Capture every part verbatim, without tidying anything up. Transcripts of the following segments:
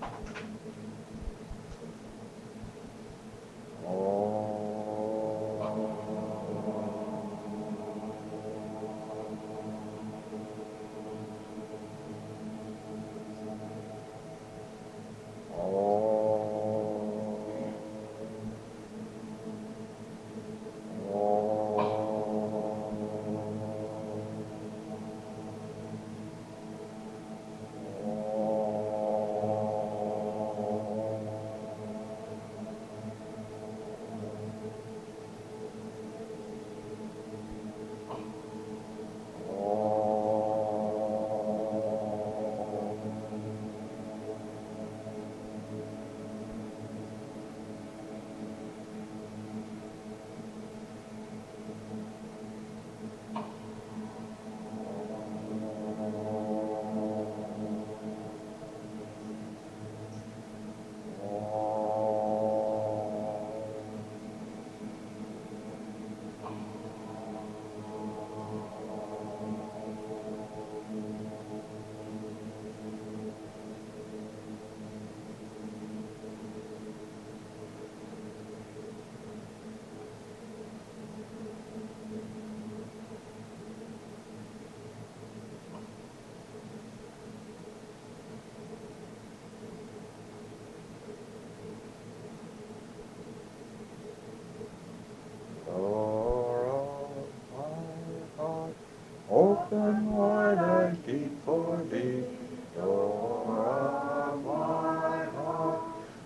Open wide I keep for thee, door of my heart.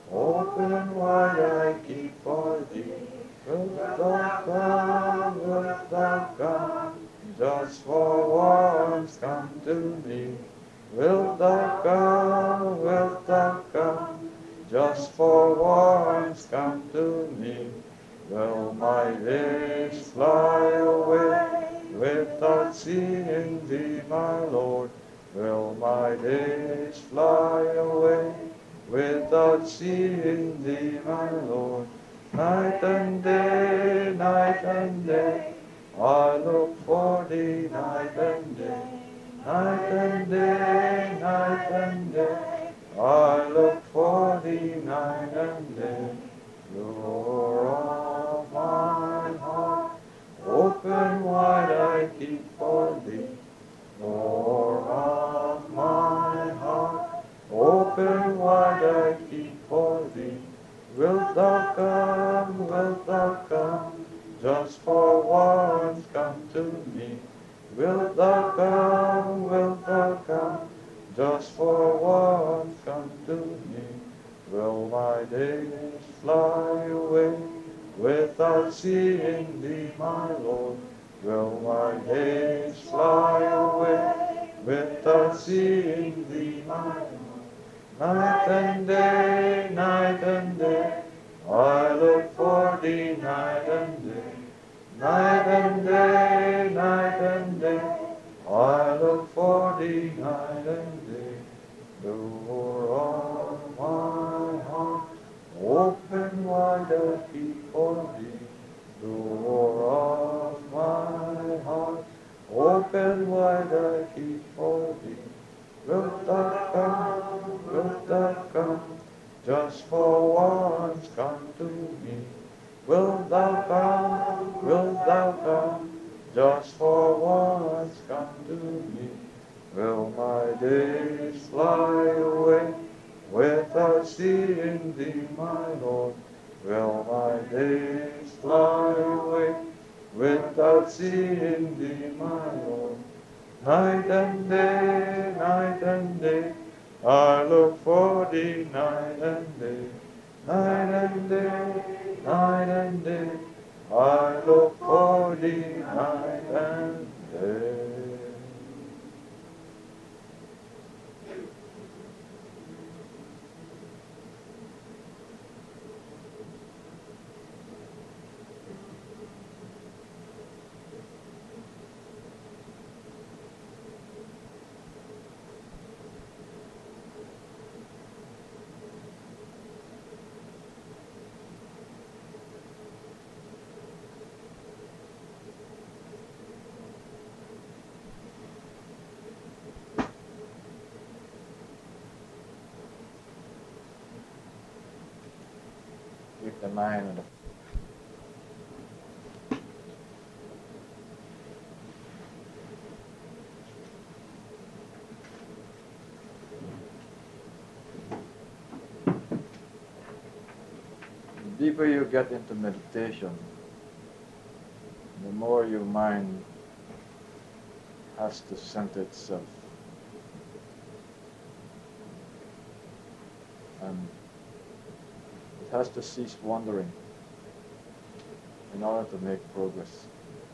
Open wide I keep for thee. Wilt thou come, wilt thou come, just for once come to me. Wilt thou come, wilt thou come, just for once come to me. Will my days fly away without seeing thee, my Lord? Will my days fly away without seeing thee, my Lord? Night and day, night and day, I look for thee, night and day. Night and day, night and day, I look for thee, night and day. Door of my heart, open wide I keep for thee. Door of my heart, open wide I keep for thee. Wilt thou come, wilt thou come, just for once come to me. Wilt thou come, wilt thou come, just for once come to me. Will my days fly away without seeing thee, my Lord? Will my days fly away without seeing thee, my Lord? Night and day, night and day, I look for thee, night and day. Night and day, night and day, I look for thee, night and day. Door of my heart, open wide I keep for thee. Door of my heart, open wide I keep for thee. Wilt thou come, wilt thou come, just for once come to me. Wilt thou come, wilt thou come, just for once come to me. Will my days fly away without seeing thee, my Lord? Will my days fly away without seeing thee, my Lord? Night and day, night and day, I look for thee, night and day. Night and day, night and day, I look for thee, night and day. the mind with the The deeper you get into meditation, the more your mind has to center itself. And it has to cease wandering in order to make progress.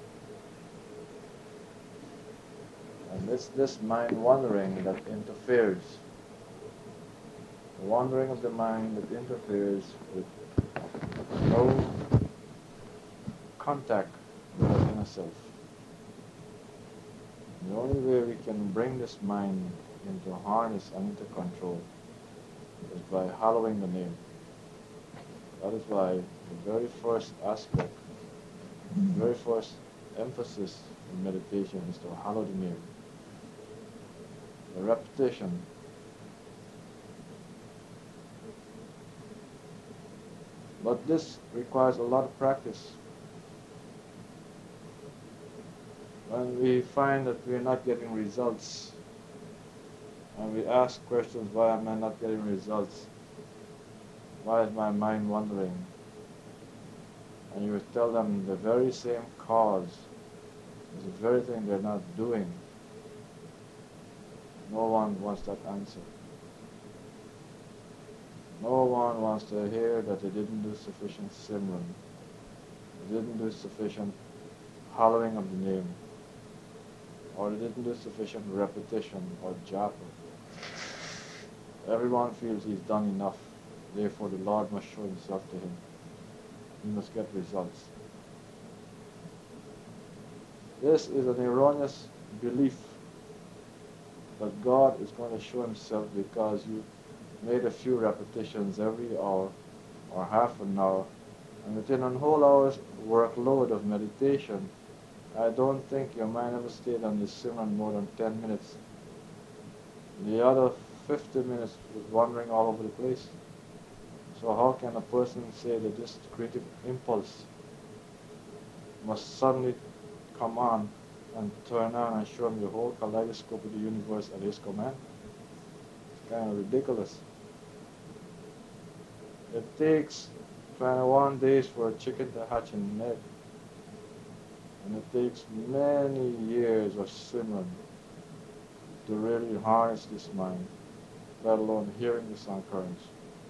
And it's this mind wandering that interferes. The wandering of the mind that interferes with no contact with our inner self. The only way we can bring this mind into harness and into control is by hallowing the name. That is why the very first aspect, the very first emphasis in meditation is to hallow the name. The repetition. But this requires a lot of practice. When we find that we are not getting results, and we ask questions, why am I not getting results? Why is my mind wandering? And you would tell them the very same cause is the very thing they're not doing. No one wants that answer. No one wants to hear that they didn't do sufficient simran. They didn't do sufficient hallowing of the name. Or they didn't do sufficient repetition or japa. Everyone feels he's done enough. Therefore the Lord must show himself to him. He must get results. This is an erroneous belief that God is going to show himself because you made a few repetitions every hour or half an hour, and within a whole hour's workload of meditation, I don't think your mind ever stayed on the simran more than ten minutes. The other fifty minutes was wandering all over the place. So how can a person say that this creative impulse must suddenly come on and turn on and show him the whole kaleidoscope of the universe at his command? It's kind of ridiculous. It takes twenty-one days for a chicken to hatch an egg. And it takes many years of simran to really harness this mind, let alone hearing the sound currents.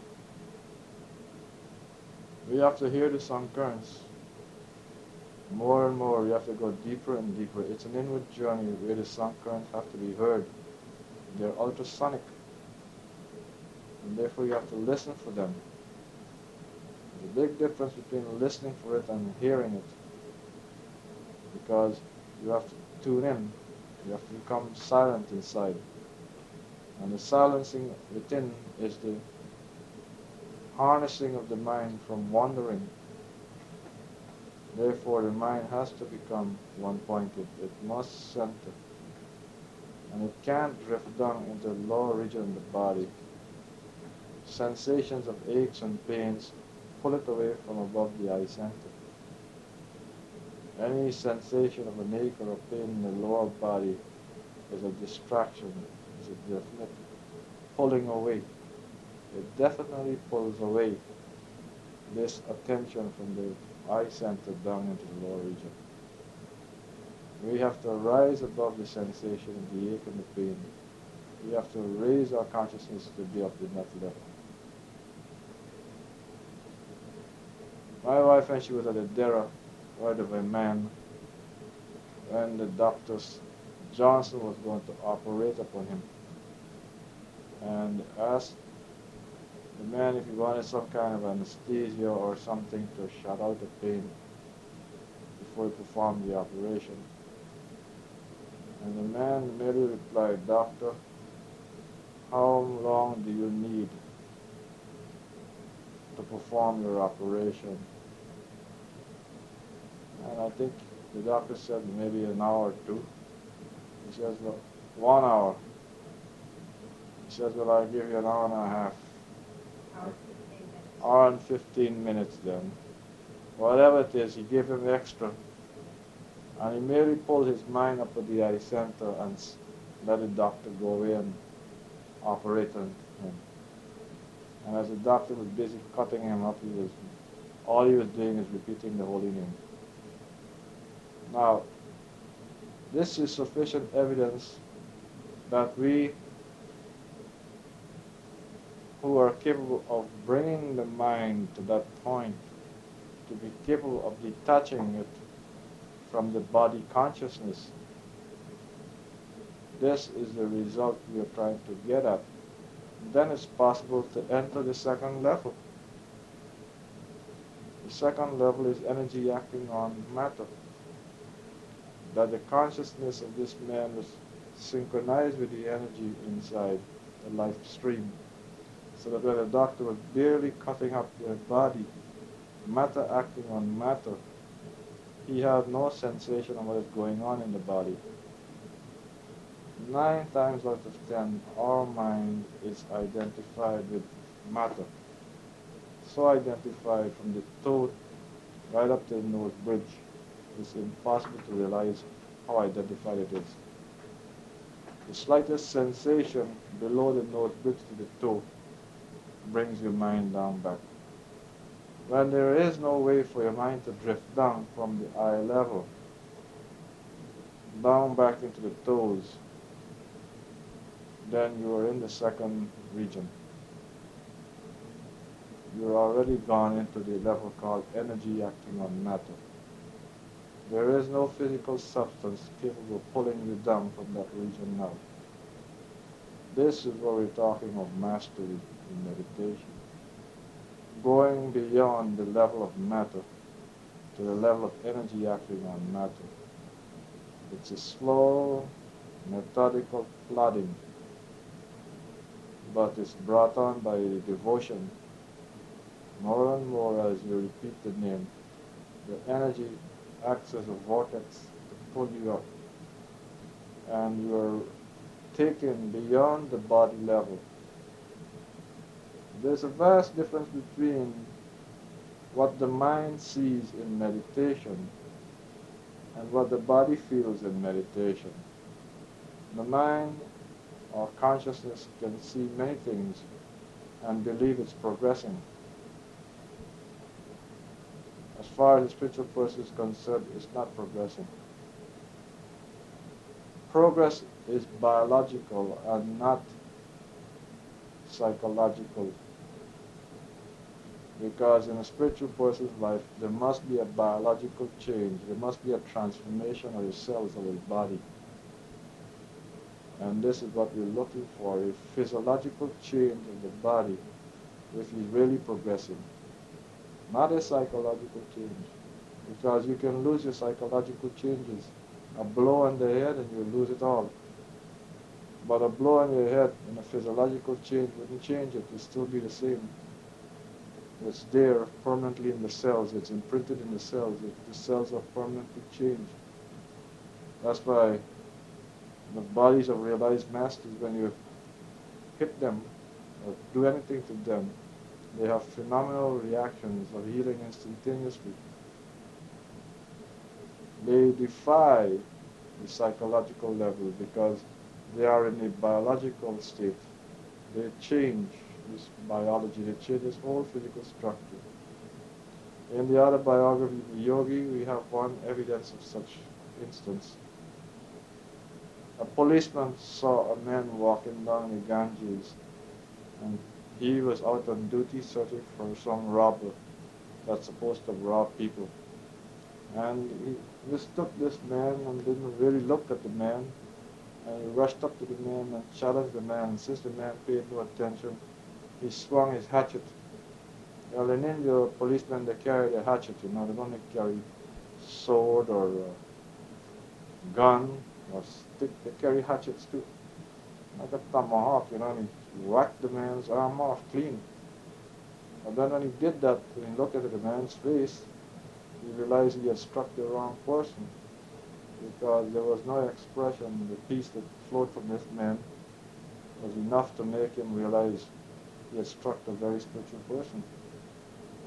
We have to hear the sound currents. More and more, we have to go deeper and deeper. It's an inward journey where the sound currents have to be heard. They're ultrasonic. And therefore you have to listen for them. There's a big difference between listening for it and hearing it. Because you have to tune in. You have to become silent inside. And the silencing within is the harnessing of the mind from wandering. Therefore, the mind has to become one-pointed. It must center. And it can't drift down into the lower region of the body. Sensations of aches and pains pull it away from above the eye center. Any sensation of an ache or a pain in the lower body is a distraction, is a definite pulling away. It definitely pulls away this attention from the eye center down into the lower region. We have to rise above the sensation of the ache and the pain. We have to raise our consciousness to be up in that level. My wife, when she was at the Dera, heard of a man when the doctors, Johnson was going to operate upon him, and asked the man if he wanted some kind of anesthesia or something to shut out the pain before he performed the operation. And the man merely replied, "Doctor, how long do you need to perform your operation?" And I think the doctor said maybe an hour or two. He says, "Well, one hour." He says, "Well, I'll give you an hour and a half." Hour fifteen minutes. hour and fifteen minutes then. Whatever it is, he gave him extra. And he merely pulled his mind up to the eye center and let the doctor go away and operate on him. And as the doctor was busy cutting him up, he was all he was doing is repeating the holy name. Now, this is sufficient evidence that we who are capable of bringing the mind to that point, to be capable of detaching it from the body consciousness, this is the result we are trying to get at. Then it's possible to enter the second level. The second level is energy acting on matter. That the consciousness of this man was synchronized with the energy inside the life stream, so that when the doctor was barely cutting up the body, matter acting on matter, he had no sensation of what is going on in the body. Nine times out of ten, our mind is identified with matter. So identified from the toe right up to the nose bridge, it's impossible to realize how identified it is. The slightest sensation below the nose bridge to the toe brings your mind down back. When there is no way for your mind to drift down from the eye level, down back into the toes, then you are in the second region. You're already gone into the level called energy acting on matter. There is no physical substance capable of pulling you down from that region now. This is what we're talking of mastery in meditation. Going beyond the level of matter to the level of energy acting on matter. It's a slow, methodical plodding, but it's brought on by devotion. More and more as you repeat the name, the energy acts as a vortex to pull you up. And you're taken beyond the body level. There's a vast difference between what the mind sees in meditation and what the body feels in meditation. The mind or consciousness can see many things and believe it's progressing. As far as the spiritual person is concerned, it's not progressing. Progress is biological and not psychological. Because in a spiritual person's life, there must be a biological change. There must be a transformation of the cells of his body. And this is what we're looking for, a physiological change in the body if he's really progressing. Not a psychological change. Because you can lose your psychological changes. A blow on the head and you lose it all. But a blow on your head and a physiological change wouldn't change it. It would still be the same. It's there permanently in the cells. It's imprinted in the cells. It, the cells are permanently changed. That's why the bodies of realized masters, when you hit them or do anything to them, they have phenomenal reactions of healing instantaneously. They defy the psychological level because they are in a biological state. They change this biology, they change this whole physical structure. In the autobiography of the yogi, we have one evidence of such instance. A policeman saw a man walking down the Ganges, and he was out on duty searching for some robber that's supposed to rob people. And he mistook this man and didn't really look at the man. And he rushed up to the man and challenged the man. And since the man paid no attention, he swung his hatchet. Well, in India, policemen, they carry a hatchet, you know. They don't carry sword or uh, gun or stick. They carry hatchets too. Like a tomahawk, you know, and he whacked the man's arm off clean. And then when he did that, when he looked at the man's face, he realized he had struck the wrong person, because there was no expression. The peace that flowed from this man was enough to make him realize he had struck a very spiritual person.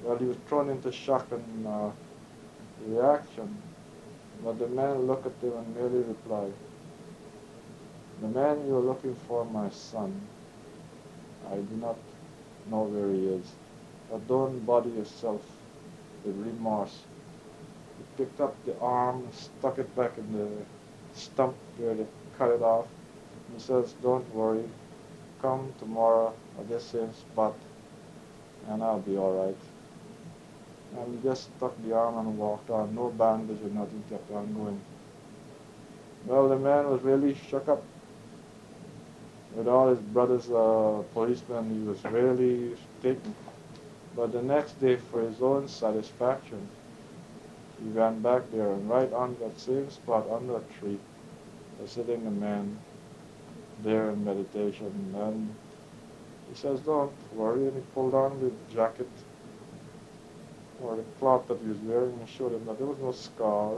Well, he was thrown into shock and uh, reaction. But the man looked at him and merely replied, "The man you are looking for, my son, I do not know where he is. But don't bother yourself with remorse." He picked up the arm and stuck it back in the stump where they cut it off. He says, "Don't worry. Come tomorrow at this same spot and I'll be all right." And he just stuck the arm and walked on. No bandage or nothing, kept on going. Well, the man was really shook up. With all his brothers, uh, policemen, he was really taken. But the next day, for his own satisfaction, he ran back there, and right on that same spot under a tree was sitting a man there in meditation. And he says, "Don't worry," and he pulled on the jacket or the cloth that he was wearing and showed him that there was no scar.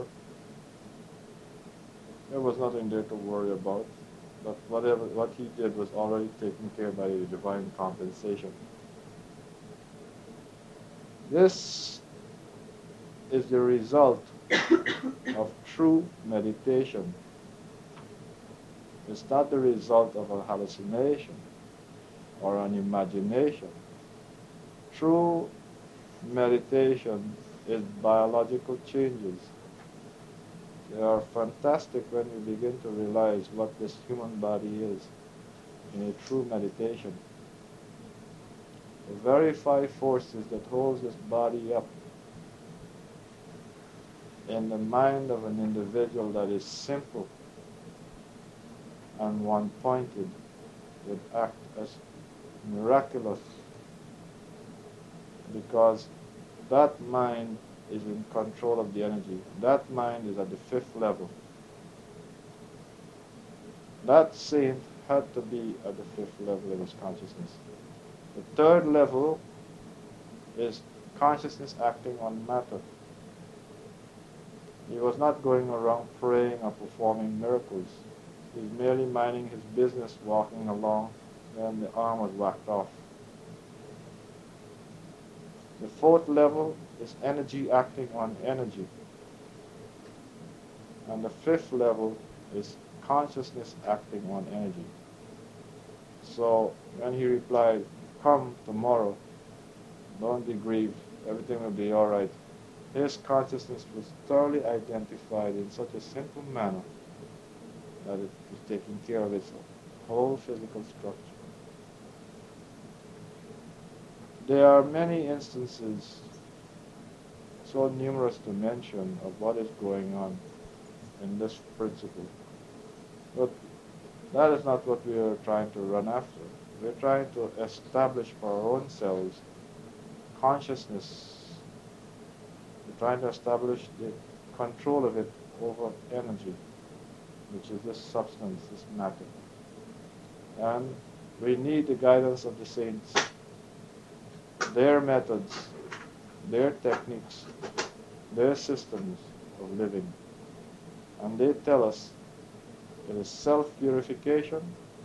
There was nothing there to worry about. But whatever what he did was already taken care of by the divine compensation. This is the result of true meditation. It's not the result of a hallucination or an imagination. True meditation is biological changes. They are fantastic when you begin to realize what this human body is in a true meditation. The very five forces that holds this body up in the mind of an individual that is simple and one-pointed would act as miraculous, because that mind is in control of the energy. That mind is at the fifth level. That saint had to be at the fifth level of his consciousness. The third level is consciousness acting on matter. He was not going around praying or performing miracles. He was merely minding his business, walking along, and the arm was whacked off. The fourth level is energy acting on energy. And the fifth level is consciousness acting on energy. So when he replied, "Come tomorrow, don't be grieved, everything will be all right," his consciousness was thoroughly identified in such a simple manner that it was taking care of its whole physical structure. There are many instances, so numerous to mention, of what is going on in this principle. But that is not what we are trying to run after. We're trying to establish for our own selves consciousness. We're trying to establish the control of it over energy, which is this substance, this matter. And we need the guidance of the saints, their methods, their techniques, their systems of living. And they tell us it is self-purification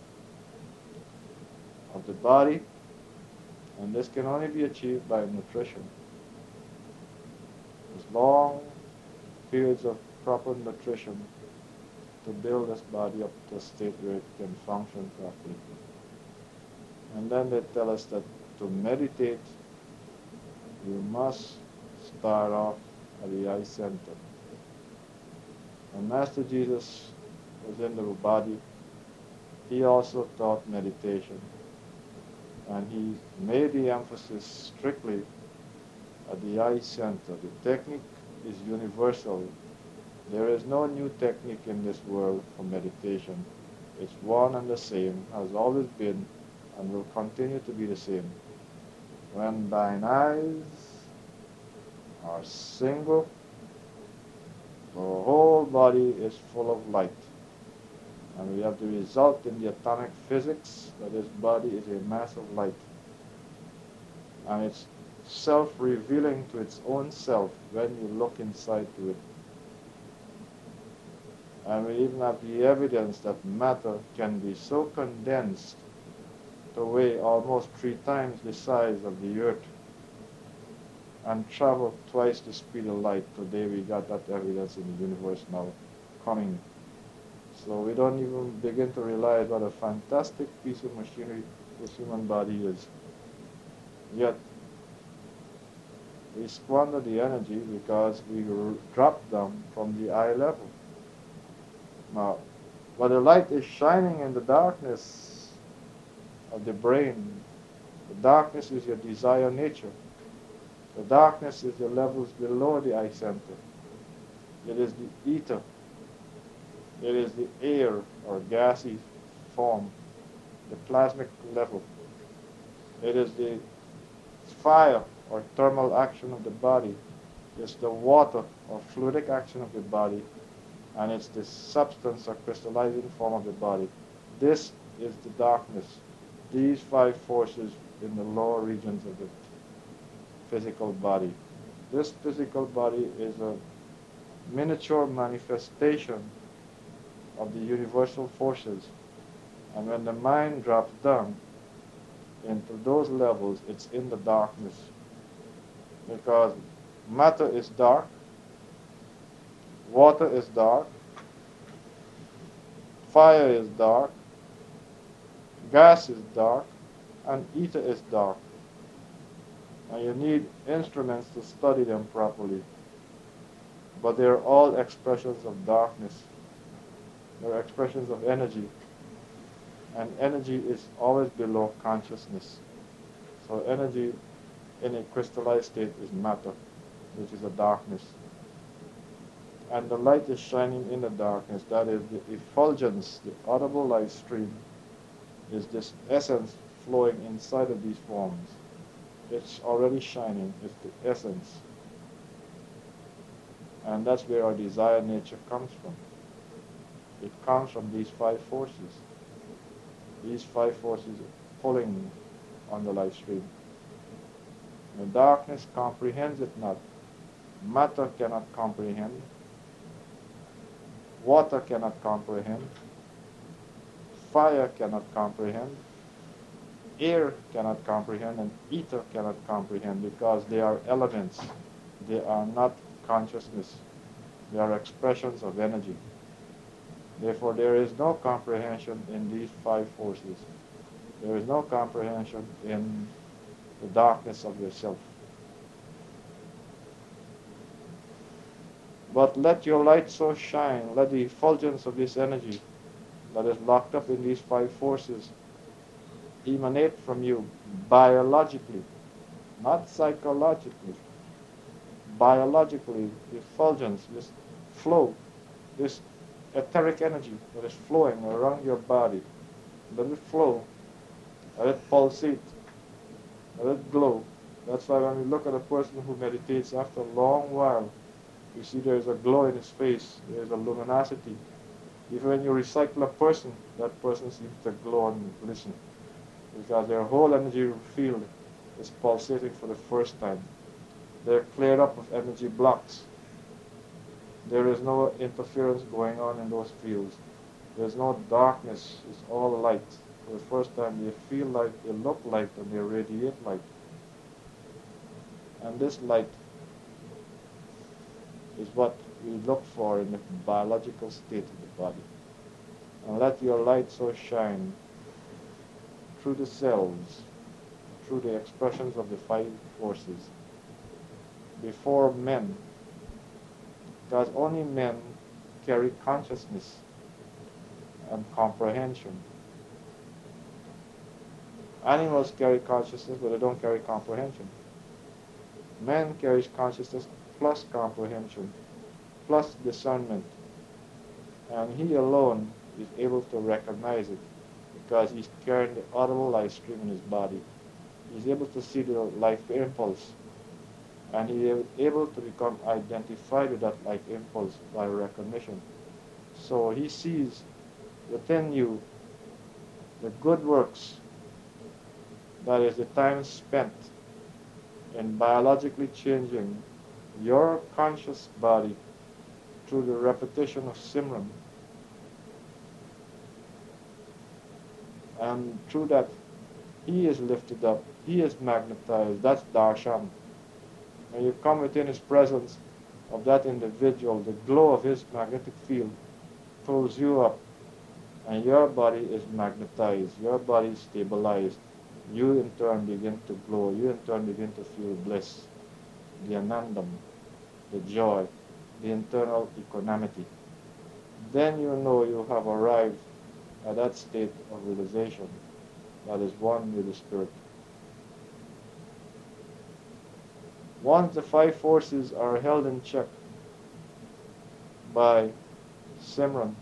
of the body, and this can only be achieved by nutrition. There's long periods of proper nutrition to build this body up to a state where it can function properly. And then they tell us that to meditate, you must start off at the eye center. When Master Jesus was in the body, he also taught meditation. And he made the emphasis strictly at the eye center. The technique is universal. There is no new technique in this world for meditation. It's one and the same, has always been, and will continue to be the same. When thine eyes are single, the whole body is full of light. And we have the result in the atomic physics that this body is a mass of light. And it's self-revealing to its own self when you look inside to it. And we even have the evidence that matter can be so condensed to weigh almost three times the size of the earth. and travel twice the speed of light. Today we got that evidence in the universe now coming. So we don't even begin to realize what a fantastic piece of machinery this human body is. Yet we squander the energy because we drop them from the eye level. Now, but the light is shining in the darkness of the brain. The darkness is your desire nature. The darkness is the levels below the eye center. It is the ether. It is the air or gassy form, the plasmic level. It is the fire or thermal action of the body. It's the water or fluidic action of the body. And it's the substance or crystallizing form of the body. This is the darkness. These five forces in the lower regions of the physical body. This physical body is a miniature manifestation of the universal forces. And when the mind drops down into those levels, it's in the darkness. Because matter is dark, water is dark, fire is dark, gas is dark, and ether is dark. And you need instruments to study them properly. But they're all expressions of darkness. They're expressions of energy. And energy is always below consciousness. So energy in a crystallized state is matter, which is a darkness. And the light is shining in the darkness. That is the effulgence, the audible light stream, is this essence flowing inside of these forms. It's already shining. It's the essence. And that's where our desire nature comes from. It comes from these five forces. These five forces pulling on the light stream. The darkness comprehends it not. Matter cannot comprehend. Water cannot comprehend. Fire cannot comprehend. Air cannot comprehend, and ether cannot comprehend, because they are elements. They are not consciousness. They are expressions of energy. Therefore, there is no comprehension in these five forces. There is no comprehension in the darkness of yourself. But let your light so shine, let the effulgence of this energy that is locked up in these five forces emanate from you biologically, not psychologically. Biologically, the effulgence, this flow, this etheric energy that is flowing around your body, let it flow, let it pulsate, let it glow. That's why when we look at a person who meditates, after a long while, you see there is a glow in his face, there is a luminosity. Even when you recycle a person, that person seems to glow and glisten, because their whole energy field is pulsating for the first time. They're cleared up of energy blocks. There is no interference going on in those fields. There's no darkness. It's all light. For the first time, they feel light, they look light, and they radiate light. And this light is what we look for in the biological state of the body. And let your light so shine through the cells, through the expressions of the five forces, before men, because only men carry consciousness and comprehension. Animals carry consciousness, but they don't carry comprehension. Man carries consciousness plus comprehension, plus discernment. And he alone is able to recognize it, because he's carrying the audible light stream in his body. He's able to see the life impulse, and he is able to become identified with that life impulse by recognition. So he sees within you the good works, that is the time spent in biologically changing your conscious body through the repetition of Simran. And through that, he is lifted up, he is magnetized. That's darshan. When you come within his presence of that individual, the glow of his magnetic field pulls you up, and your body is magnetized, your body is stabilized. You in turn begin to glow, you in turn begin to feel bliss, the anandam, the joy, the internal equanimity. Then you know you have arrived at that state of realization that is one with the Spirit. Once the five forces are held in check by Simran,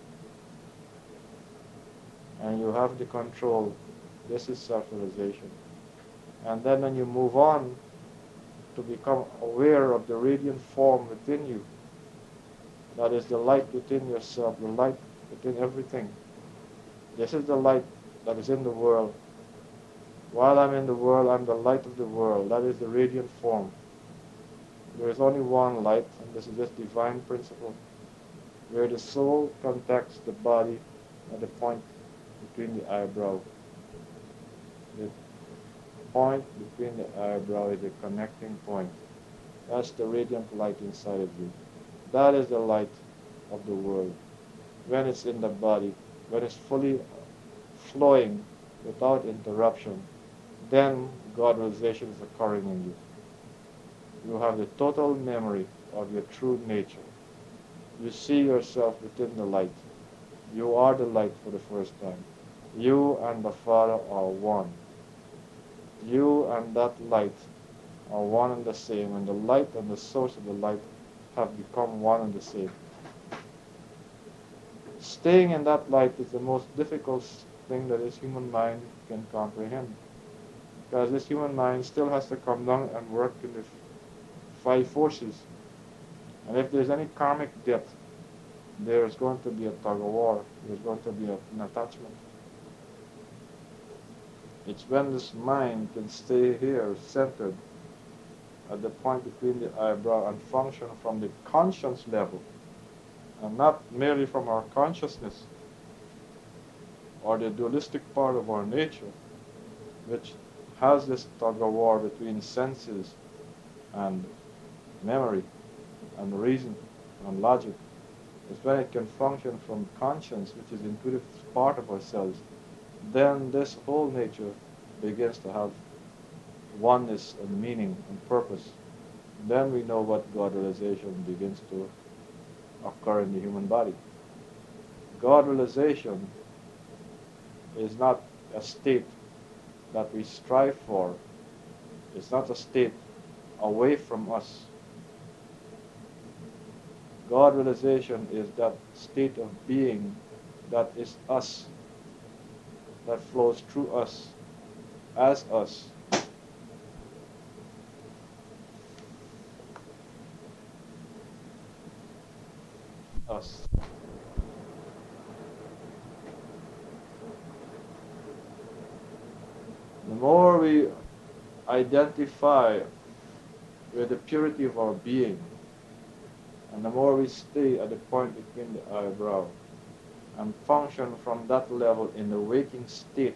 and you have the control, this is self-realization. And then when you move on to become aware of the radiant form within you, that is the light within yourself, the light within everything. This is the light that is in the world. While I'm in the world, I'm the light of the world. That is the radiant form. There is only one light, and this is this divine principle, where the soul contacts the body at the point between the eyebrow. The point between the eyebrow is the connecting point. That's the radiant light inside of you. That is the light of the world. When it's in the body, when it's fully flowing without interruption, then God realization is occurring in you. You have the total memory of your true nature. You see yourself within the light. You are the light for the first time. You and the Father are one. You and that light are one and the same, and the light and the source of the light have become one and the same. Staying in that light is the most difficult thing that this human mind can comprehend, because this human mind still has to come down and work in the five forces. And if there's any karmic debt, there's going to be a tug of war. There's going to be a, an attachment. It's when this mind can stay here, centered, at the point between the eyebrow, and function from the conscience level, and not merely from our consciousness, or the dualistic part of our nature, which has this tug of war between senses and memory and reason and logic. It's when it can function from conscience, which is the intuitive part of ourselves. Then this whole nature begins to have oneness and meaning and purpose. Then we know what God realization begins to occur in the human body. God realization is not a state that we strive for. It's not a state away from us. God realization is that state of being that is us, that flows through us, as us. Us. The more we identify with the purity of our being, and the more we stay at the point between the eyebrow and function from that level in the waking state,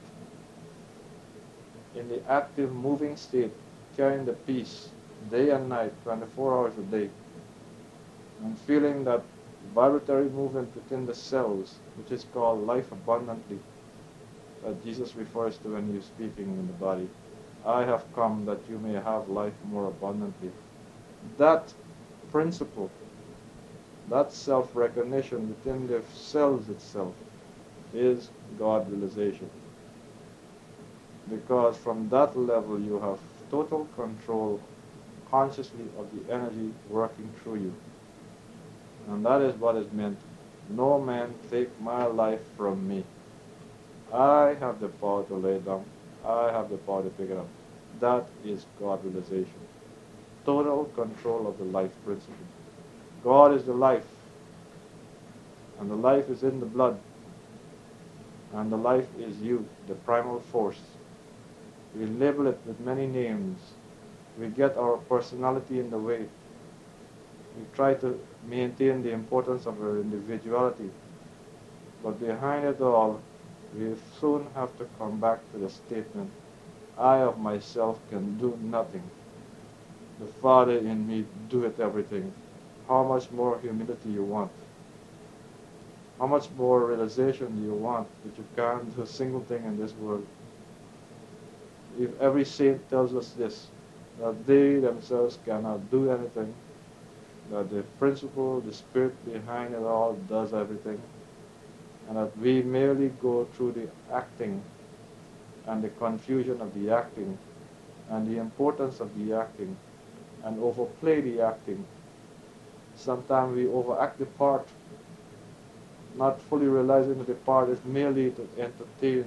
in the active moving state, carrying the peace day and night, twenty-four hours a day, and feeling that vibratory movement within the cells, which is called life abundantly, that Jesus refers to when he's speaking in the body. I have come that you may have life more abundantly. That principle, that self-recognition within the cells itself, is God realization. Because from that level you have total control consciously of the energy working through you. And that is what is meant, no man take my life from me. I have the power to lay it down. I have the power to pick it up. That is God realization. Total control of the life principle. God is the life. And the life is in the blood. And the life is you, the primal force. We label it with many names. We get our personality in the way. We try to maintain the importance of our individuality. But behind it all, we soon have to come back to the statement, I of myself can do nothing. the Father in me doeth everything, how much more humility you want? How much more realization do you want that you can't do a single thing in this world? If every saint tells us this, that they themselves cannot do anything, that the principle, the spirit behind it all does everything, and that we merely go through the acting and the confusion of the acting and the importance of the acting and overplay the acting. Sometimes we overact the part, not fully realizing that the part is merely to entertain,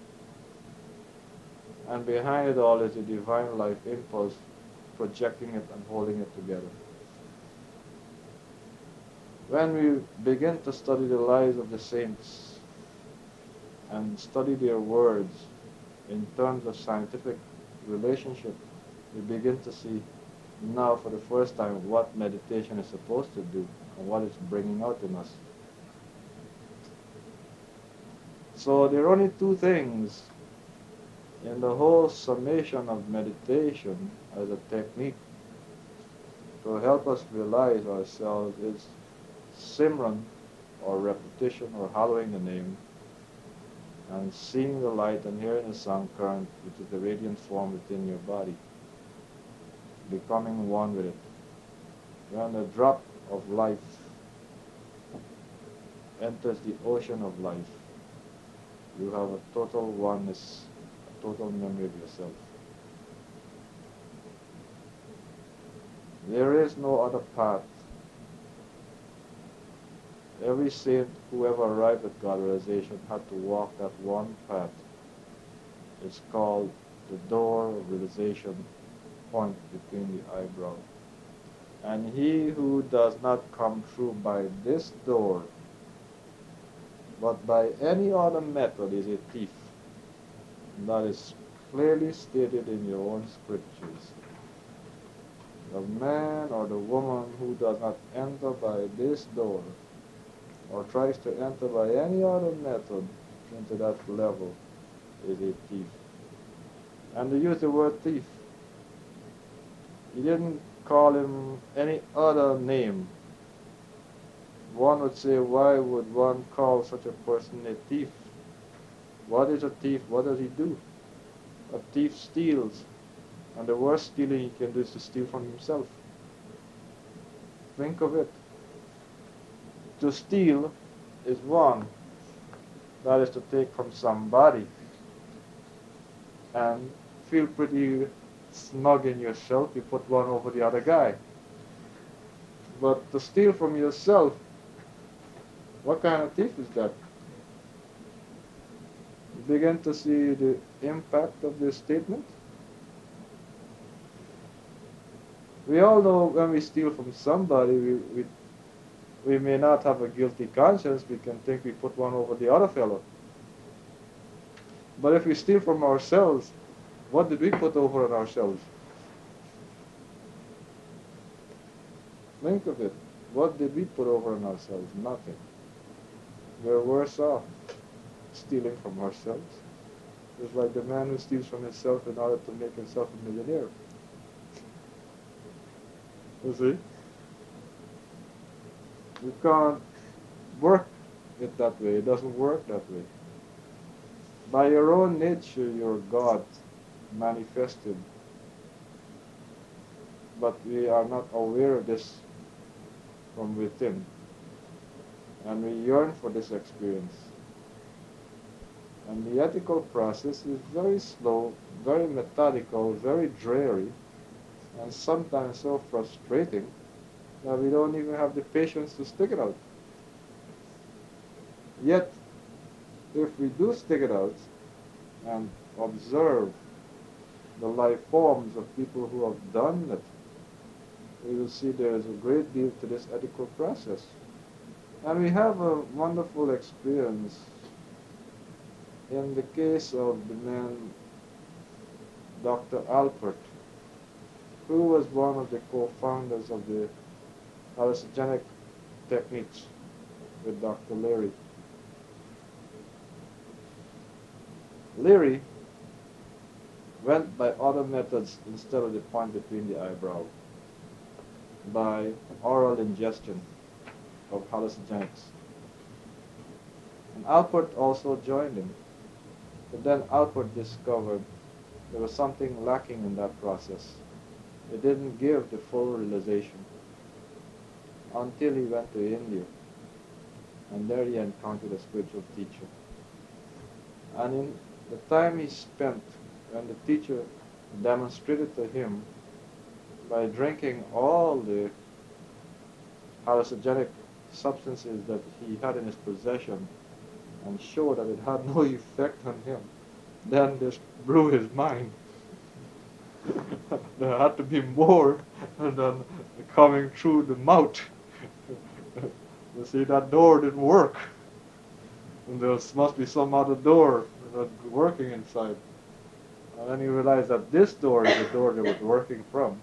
and behind it all is the divine life impulse projecting it and holding it together. When we begin to study the lives of the saints and study their words in terms of scientific relationship, we begin to see now for the first time what meditation is supposed to do and what it's bringing out in us. So there are only two things in the whole summation of meditation as a technique to help us realize ourselves is Simran, or repetition, or hallowing the name, and seeing the light and hearing the sound current, which is the radiant form within your body, becoming one with it. When a drop of life enters the ocean of life, you have a total oneness, a total memory of yourself. There is no other path. Every saint who ever arrived at God realization had to walk that one path. It's called the door of realization point between the eyebrow. And he who does not come through by this door, but by any other method, is a thief. And that is clearly stated in your own scriptures. The man or the woman who does not enter by this door, or tries to enter by any other method into that level, is a thief. And to use the word thief, he didn't call him any other name. One would say, why would one call such a person a thief? What is a thief? What does he do? A thief steals, and the worst stealing he can do is to steal from himself. Think of it. To steal is one, that is to take from somebody and feel pretty snug in yourself, you put one over the other guy. But to steal from yourself, what kind of thief is that? You begin to see the impact of this statement. We all know when we steal from somebody, we, we We may not have a guilty conscience. We can think we put one over the other fellow. But if we steal from ourselves, what did we put over on ourselves? Think of it. What did we put over on ourselves? Nothing. We're worse off stealing from ourselves. It's like the man who steals from himself in order to make himself a millionaire. You see? You can't work it that way. It doesn't work that way. By your own nature, you're God manifested. But we are not aware of this from within. And we yearn for this experience. And the ethical process is very slow, very methodical, very dreary, and sometimes so frustrating that we don't even have the patience to stick it out. Yet, if we do stick it out and observe the life forms of people who have done it, we will see there is a great deal to this ethical process. And we have a wonderful experience in the case of the man Doctor Alpert, who was one of the co-founders of the hallucinogenic techniques with Doctor Leary. Leary went by other methods instead of the point between the eyebrow. by oral ingestion of hallucinogenics. And Alpert also joined him. But then Alpert discovered there was something lacking in that process. It didn't give the full realization until he went to India. And there he encountered a spiritual teacher. And in the time he spent when the teacher demonstrated to him by drinking all the hallucinogenic substances that he had in his possession and showed that it had no effect on him, then this blew his mind. There had to be more than coming through the mouth. You see, that door didn't work. And there must be some other door that's working inside. And then he realized that this door is the door that was working from.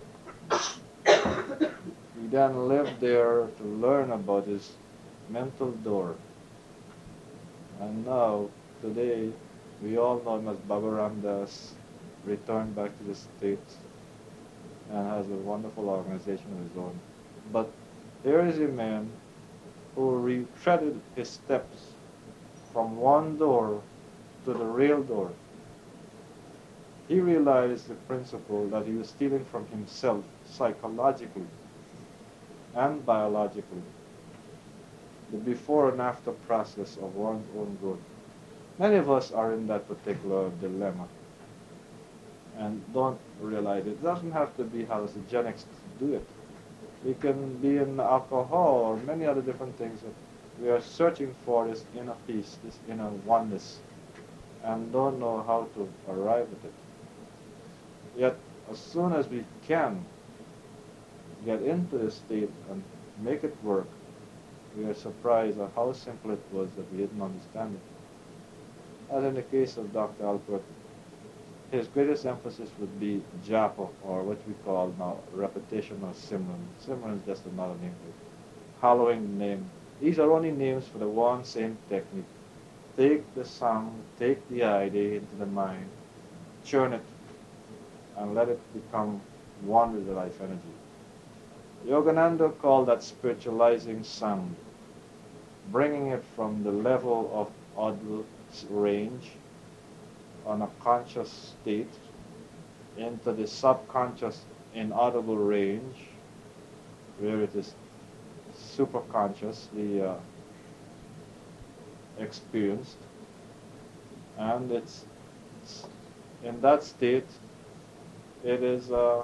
He then lived there to learn about his mental door. And now, today, we all know him as Baba Ram Das, returned back to the States and has a wonderful organization of his own. But here is a man who retreaded his steps from one door to the real door. He realized the principle that he was stealing from himself psychologically and biologically, the before and after process of one's own growth. Many of us are in that particular dilemma and don't realize it. It doesn't have to be hallucinogenics to do it. We can be in alcohol or many other different things that we are searching for this inner peace, this inner oneness, and don't know how to arrive at it. Yet, as soon as we can get into this state and make it work, we are surprised at how simple it was that we didn't understand it. As in the case of Doctor Alpert, his greatest emphasis would be japa, or what we call now repetition or simran. Simran is just another name for it. Hallowing the name. These are only names for the one same technique. Take the sound, take the idea into the mind, churn it, and let it become one with the life energy. Yogananda called that spiritualizing sound, bringing it from the level of audible range on a conscious state into the subconscious inaudible range, where it is superconsciously uh, experienced, and it's, it's in that state it is uh,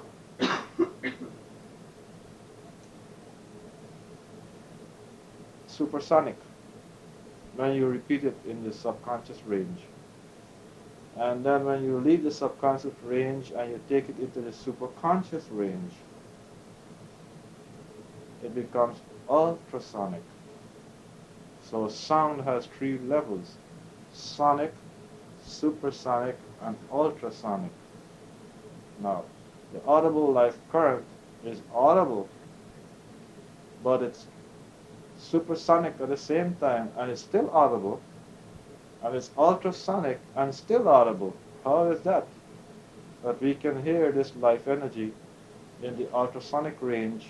supersonic when you repeat it in the subconscious range. And then when you leave the subconscious range and you take it into the superconscious range, it becomes ultrasonic. So sound has three levels: sonic, supersonic, and ultrasonic. Now, the audible life current is audible, but it's supersonic at the same time, and it's still audible, and it's ultrasonic and still audible. How is that? That we can hear this life energy in the ultrasonic range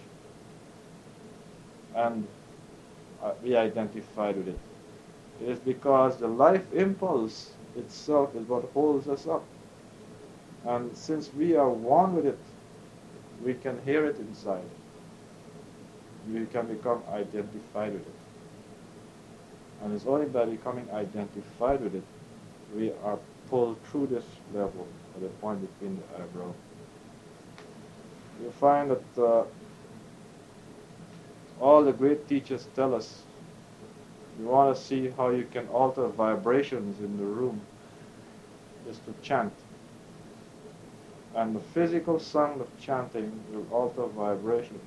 and uh, be identified with it. It is because the life impulse itself is what holds us up. And since we are one with it, we can hear it inside. We can become identified with it. And it's only by becoming identified with it, we are pulled through this level at the point between the eyebrow. You find that uh, all the great teachers tell us, you want to see how you can alter vibrations in the room, is to chant. And the physical sound of chanting will alter vibrations.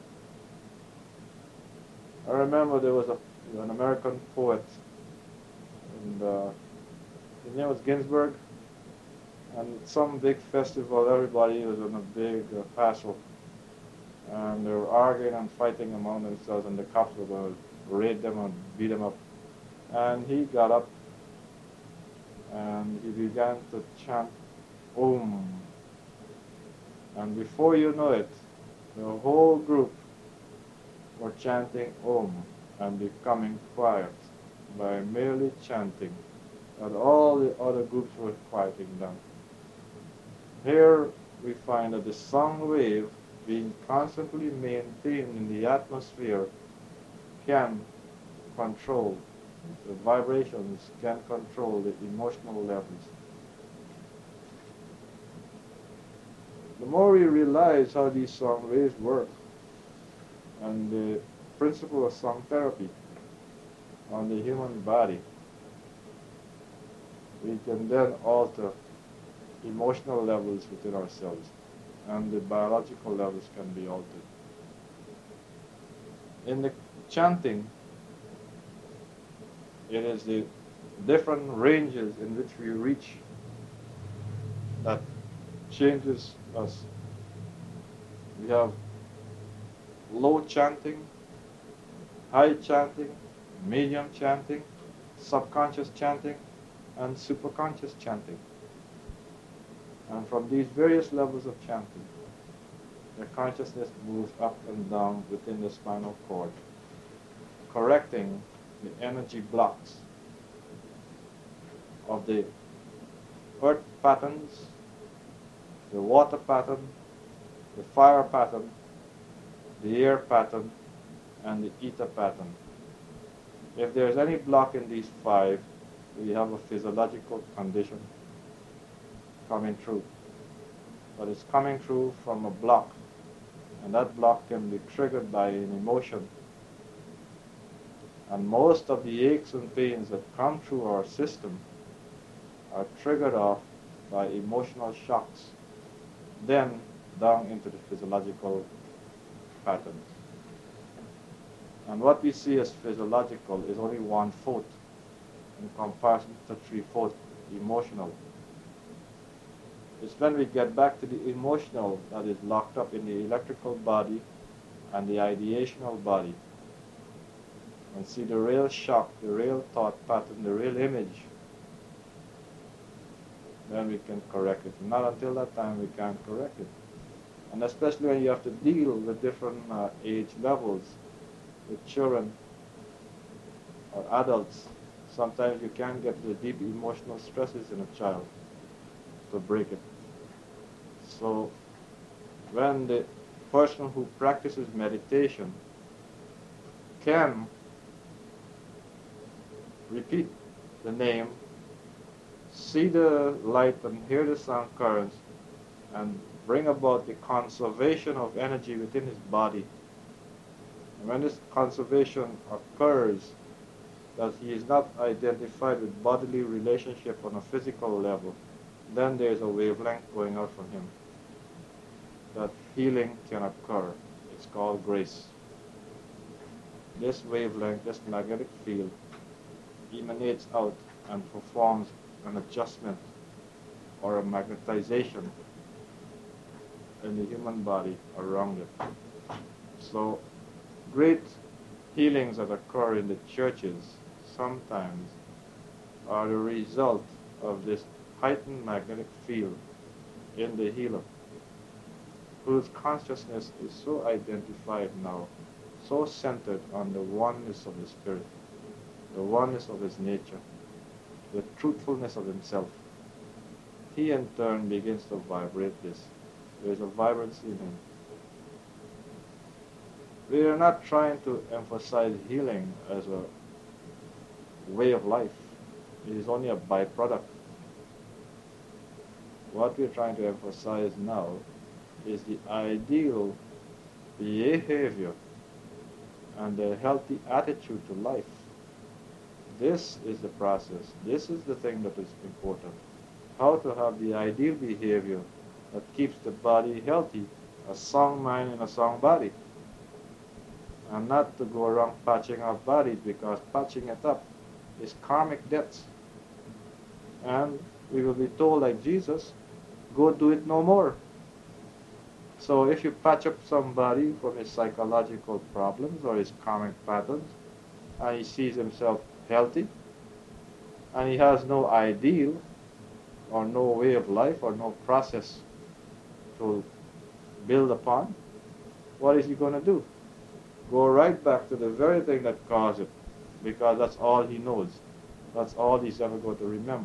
I remember there was a, an American poet, and uh, his name was Ginsberg, and some big festival, everybody was in a big uh, hassle, and they were arguing and fighting among themselves, and the cops were going to raid them and beat them up. And he got up, and he began to chant Om. And before you know it, The whole group were chanting Om and becoming quiet by merely chanting, and all the other groups were quieting down. Here we find that the sound wave being constantly maintained in the atmosphere can control the vibrations, can control the emotional levels. The more we realize how these sound waves work and the principle of song therapy on the human body, we can then alter emotional levels within ourselves, and the biological levels can be altered. In the chanting, it is the different ranges in which we reach that changes us. We have low chanting, high chanting, medium chanting, subconscious chanting, and superconscious chanting. And from these various levels of chanting, the consciousness moves up and down within the spinal cord, correcting the energy blocks of the earth patterns, the water pattern, the fire pattern, the air pattern, and the ether pattern. If there is any block in these five, we have a physiological condition coming through. But it's coming through from a block, and that block can be triggered by an emotion. And most of the aches and pains that come through our system are triggered off by emotional shocks, then down into the physiological patterns. And what we see as physiological is only one-fourth in comparison to three-fourths emotional. It's when we get back to the emotional that is locked up in the electrical body and the ideational body, and see the real shock, the real thought pattern, the real image, then we can correct it. Not until that time we can't correct it. And especially when you have to deal with different uh, age levels, with children or adults, sometimes you can't get the deep emotional stresses in a child to break it. So when the person who practices meditation can repeat the name, see the light and hear the sound currents, and bring about the conservation of energy within his body. And when this conservation occurs, that he is not identified with bodily relationship on a physical level, then there is a wavelength going out from him that healing can occur. It's called grace. This wavelength, this magnetic field, emanates out and performs an adjustment or a magnetization in the human body around it. So great healings that occur in the churches sometimes are the result of this heightened magnetic field in the healer, whose consciousness is so identified now, so centered on the oneness of the Spirit, the oneness of his nature, the truthfulness of himself. He in turn begins to vibrate this. There is a vibrancy in him. We are not trying to emphasize healing as a way of life. It is only a byproduct. What we are trying to emphasize now is the ideal behavior and the healthy attitude to life. This is the process. This is the thing that is important. How to have the ideal behavior that keeps the body healthy, a sound mind and a sound body. And not to go around patching up bodies, because patching it up is karmic debts. And we will be told, like Jesus, go do it no more. So if you patch up somebody from his psychological problems or his karmic patterns, and he sees himself healthy, and he has no ideal or no way of life or no process to build upon, what is he going to do? Go right back to the very thing that caused it, because that's all he knows. That's all he's ever going to remember.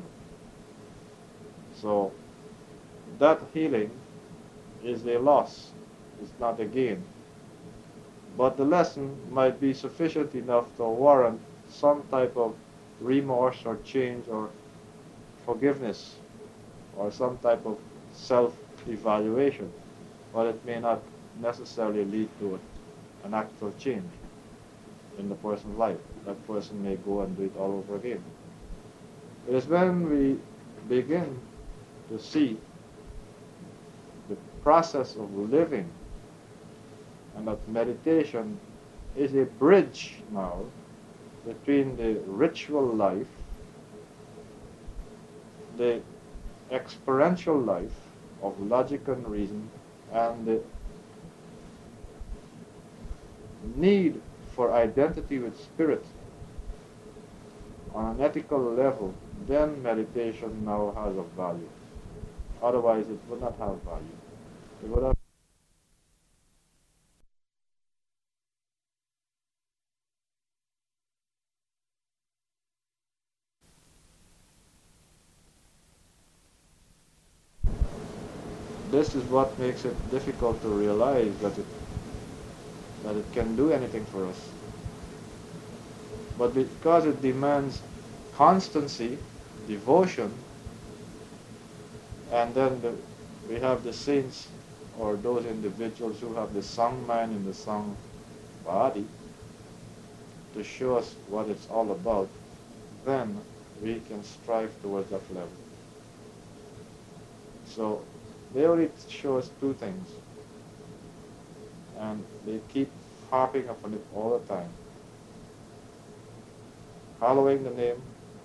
So that healing is a loss. It's not a gain. But the lesson might be sufficient enough to warrant some type of remorse or change or forgiveness or some type of self-evaluation. But it may not necessarily lead to an actual change in the person's life. That person may go and do it all over again. It is when we begin to see the process of living, and that meditation is a bridge now between the ritual life, the experiential life of logic and reason, and the need for identity with spirit on an ethical level, then meditation now has a value. Otherwise, it would not have value. It would have This is what makes it difficult to realize that it that it can do anything for us. But because it demands constancy, devotion, and then the, we have the saints or those individuals who have the song mind and the song body to show us what it's all about, then we can strive towards that level. So they only show us two things, and they keep harping upon it all the time. Hallowing the name,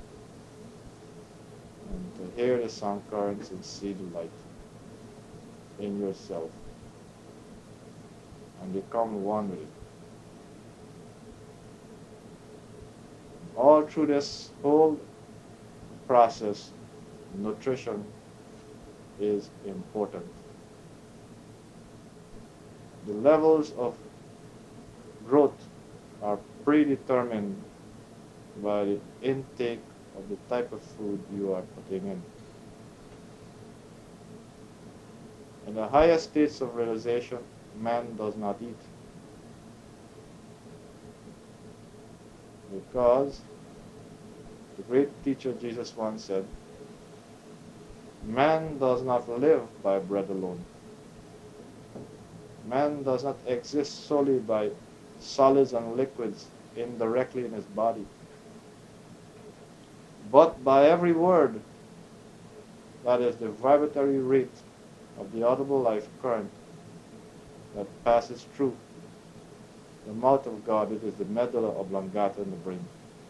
and to hear the song currents and see the light in yourself, and become one with it. All through this whole process, nutrition is important. The levels of growth are predetermined by the intake of the type of food you are putting in. In the higher states of realization, man does not eat, because the great teacher Jesus once said, man does not live by bread alone. Man does not exist solely by solids and liquids indirectly in his body, but by every word that is the vibratory rate of the audible life current that passes through the mouth of God. It is the medulla oblongata in the brain.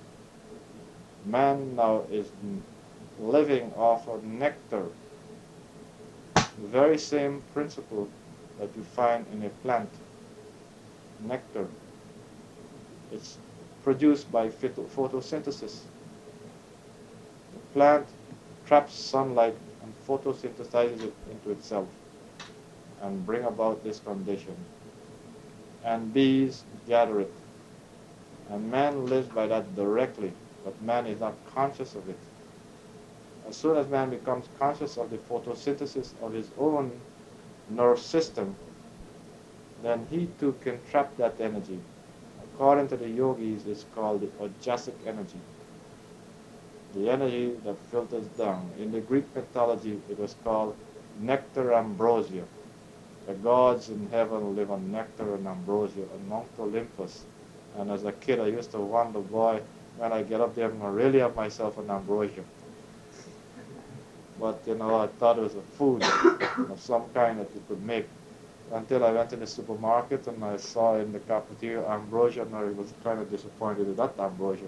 Man now is living off of nectar, the very same principle that you find in a plant. Nectar. It's produced by phyto photosynthesis. The plant traps sunlight and photosynthesizes it into itself and bring about this condition. And bees gather it. And man lives by that directly, but man is not conscious of it. As soon as man becomes conscious of the photosynthesis of his own nerve system, then he too can trap that energy. According to the yogis, it's called the ojasic energy, the energy that filters down. In the Greek mythology, it was called nectar ambrosia. The gods in heaven live on nectar and ambrosia on Mount Olympus. And as a kid, I used to wonder, boy, when I get up there, I'm going to really have myself an ambrosia. But, you know, I thought it was a food of some kind that you could make. Until I went in the supermarket and I saw in the cafeteria ambrosia, and I was kind of disappointed with that ambrosia.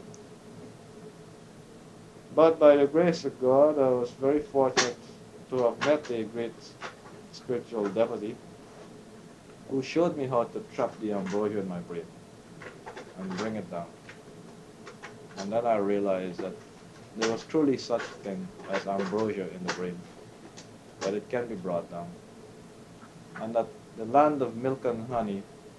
But by the grace of God, I was very fortunate to have met a great spiritual devotee who showed me how to trap the ambrosia in my brain and bring it down. And then I realized that there was truly such a thing as ambrosia in the brain, that it can be brought down. And that the land of milk and honey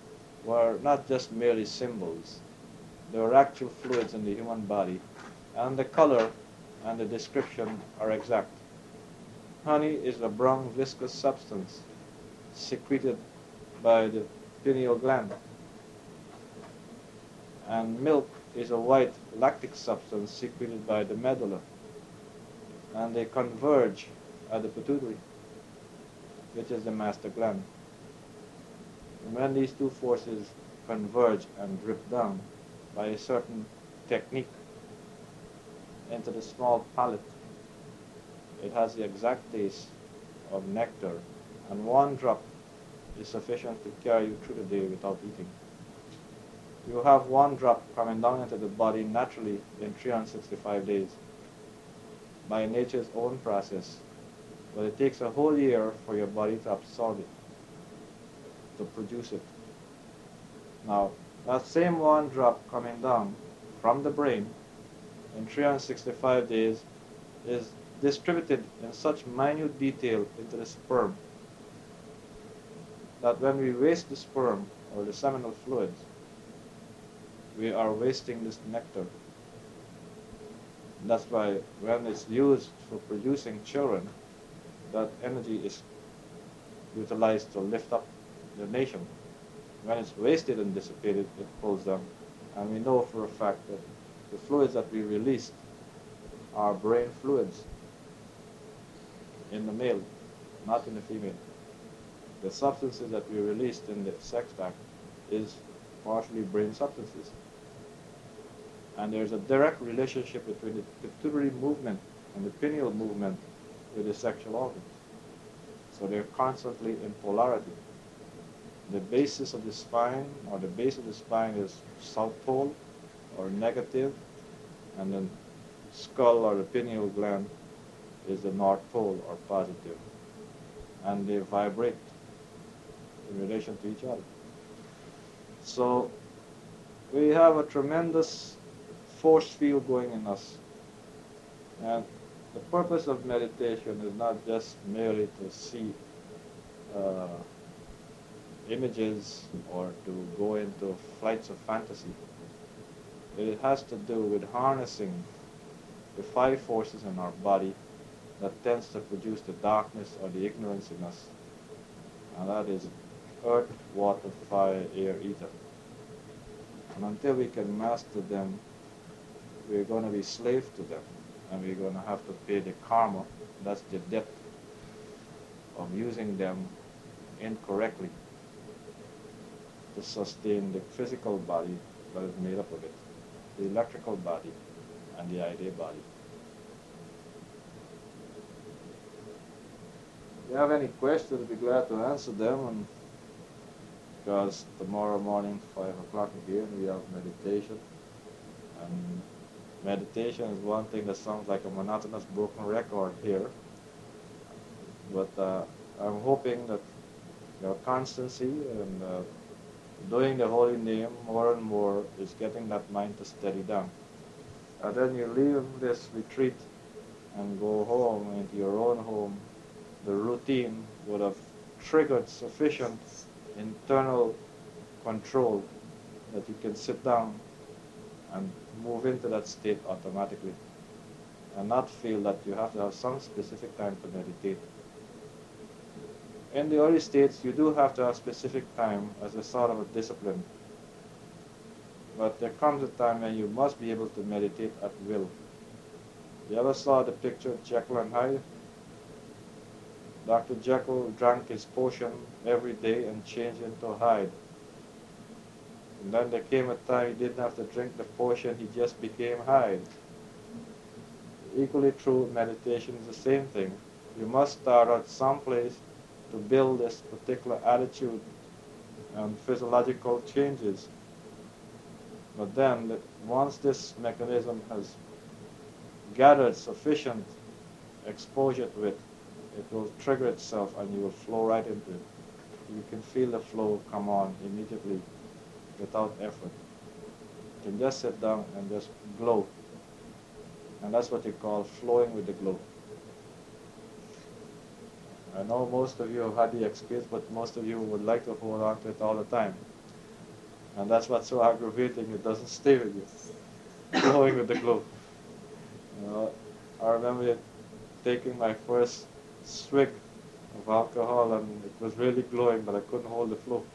were not just merely symbols. They were actual fluids in the human body, and the color and the description are exact. Honey is a brown viscous substance secreted by the pineal gland, and milk is a white lactic substance secreted by the medulla, and they converge at the pituitary, which is the master gland. And when these two forces converge and drip down by a certain technique into the small palate, it has the exact taste of nectar, and one drop is sufficient to carry you through the day without eating. You have one drop coming down into the body naturally in three hundred sixty-five days by nature's own process, but it takes a whole year for your body to absorb it, to produce it. Now, that same one drop coming down from the brain in three hundred sixty-five days is distributed in such minute detail into the sperm that when we waste the sperm or the seminal fluids, we are wasting this nectar. That's why when it's used for producing children, that energy is utilized to lift up the nation. When it's wasted and dissipated, it pulls down. And we know for a fact that the fluids that we release are brain fluids in the male, not in the female. The substances that we released in the sex act is partially brain substances. And there's a direct relationship between the pituitary movement and the pineal movement with the sexual organs. So they're constantly in polarity. The basis of the spine, or the base of the spine, is south pole, or negative, and then skull, or the pineal gland, is the north pole, or positive. And they vibrate in relation to each other. So we have a tremendous force field going in us. And the purpose of meditation is not just merely to see uh, images or to go into flights of fantasy. It has to do with harnessing the five forces in our body that tends to produce the darkness or the ignorance in us. And that is earth, water, fire, air, ether. And until we can master them, we're going to be slaves to them. And we're going to have to pay the karma. That's the debt of using them incorrectly to sustain the physical body that is made up of it, the electrical body and the idea body. If you have any questions, I'd be glad to answer them. And because tomorrow morning, five o'clock again, we have meditation. And meditation is one thing that sounds like a monotonous broken record here. But uh, I'm hoping that your constancy and uh, doing the holy name more and more is getting that mind to steady down. And then you leave this retreat and go home into your own home. The routine would have triggered sufficient internal control that you can sit down and move into that state automatically and not feel that you have to have some specific time to meditate. In the early states, you do have to have specific time as a sort of a discipline. But there comes a time when you must be able to meditate at will. You ever saw the picture of Jekyll and Hyde? Doctor Jekyll drank his potion every day and changed into Hyde. And then there came a time he didn't have to drink the potion, he just became Hyde. Equally true, meditation is the same thing. You must start out someplace to build this particular attitude and physiological changes. But then, once this mechanism has gathered sufficient exposure to it, it will trigger itself and you will flow right into it. You can feel the flow come on immediately without effort. You can just sit down and just glow. And that's what you call flowing with the glow. I know most of you have had the experience, but most of you would like to hold on to it all the time. And that's what's so aggravating, it doesn't stay with you. Glowing with the glow. You know, I remember taking my first swig of alcohol and it was really glowing, but I couldn't hold the flow.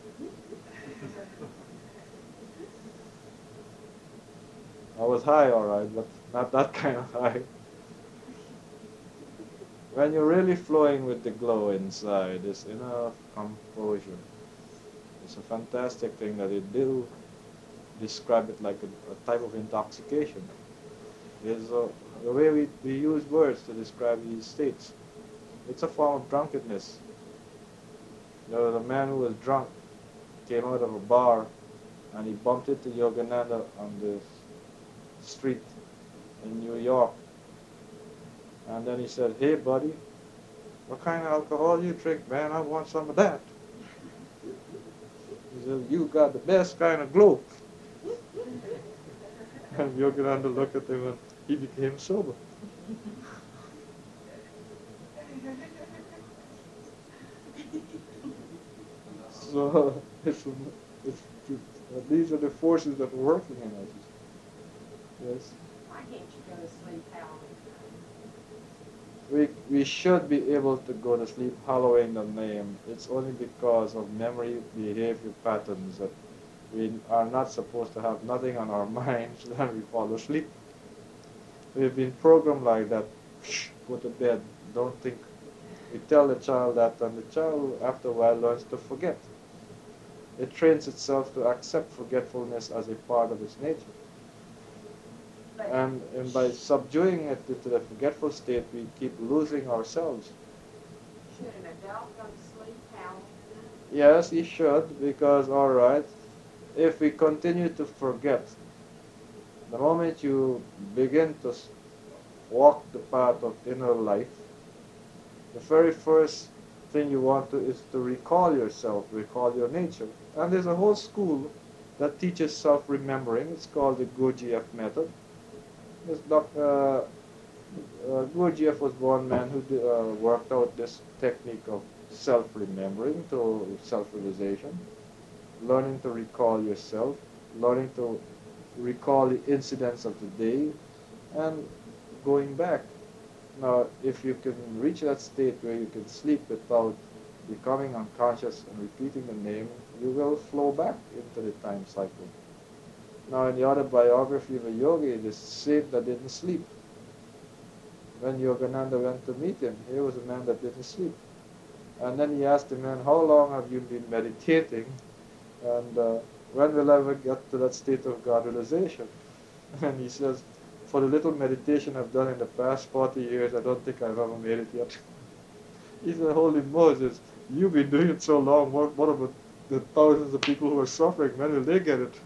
I was high, alright, but not that kind of high. When you're really flowing with the glow inside, this inner composure, it's a fantastic thing that they do describe it like a, a type of intoxication. There's a, the way we, we use words to describe these states. It's a form of drunkenness. There was a man who was drunk, came out of a bar, and he bumped into Yogananda on the street in New York. And then he said, "Hey buddy, what kind of alcohol you drink, man? I want some of that." He said, "You got the best kind of glow." And Yogananda looked at him and he became sober. So it's, it's, it's, these are the forces that are working in us. Yes. Why can't you go to sleep, Hal? We, we should be able to go to sleep hallowing the name. It's only because of memory behavior patterns that we are not supposed to have nothing on our minds when we fall asleep. We've been programmed like that. Shh, go to bed, don't think. We tell the child that, and the child after a while learns to forget. It trains itself to accept forgetfulness as a part of its nature. And, and by subduing it into the forgetful state, we keep losing ourselves. Should an adult go to sleep, Hal? Yes, he should, because, all right, if we continue to forget, the moment you begin to walk the path of inner life, the very first thing you want to is to recall yourself, recall your nature. And there's a whole school that teaches self-remembering. It's called the Gurdjieff method. This Doctor Uh, uh, Gurdjieff was one man who uh, worked out this technique of self-remembering to self-realization, learning to recall yourself, learning to recall the incidents of the day, and going back. Now, if you can reach that state where you can sleep without becoming unconscious and repeating the name, you will flow back into the time cycle. Now, in the autobiography of a yogi, it is said that didn't sleep. When Yogananda went to meet him, he was a man that didn't sleep. And then he asked the man, "How long have you been meditating? And uh, when will I ever get to that state of God realization?" And he says, "For the little meditation I've done in the past forty years, I don't think I've ever made it yet." He said, "Holy Moses, you've been doing it so long, what, what about the thousands of people who are suffering? When will they get it?"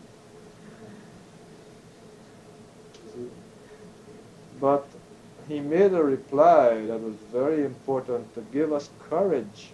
But he made a reply that was very important to give us courage.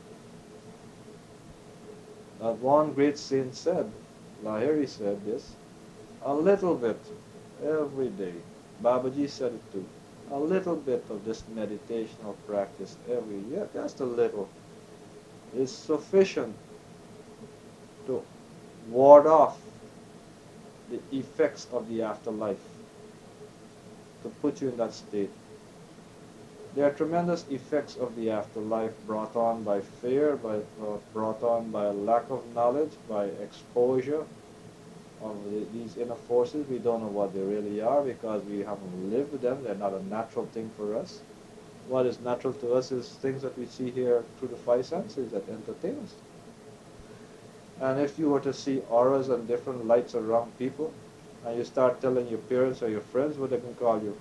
That one great saint said, Lahiri said this, a little bit every day. Babaji said it too. A little bit of this meditational practice every year, just a little, is sufficient to ward off the effects of the afterlife, to put you in that state. There are tremendous effects of the afterlife brought on by fear, by, uh, brought on by lack of knowledge, by exposure of the, these inner forces. We don't know what they really are because we haven't lived with them. They're not a natural thing for us. What is natural to us is things that we see here through the five senses that entertain us. And if you were to see auras and different lights around people, and you start telling your parents or your friends, what they can call you?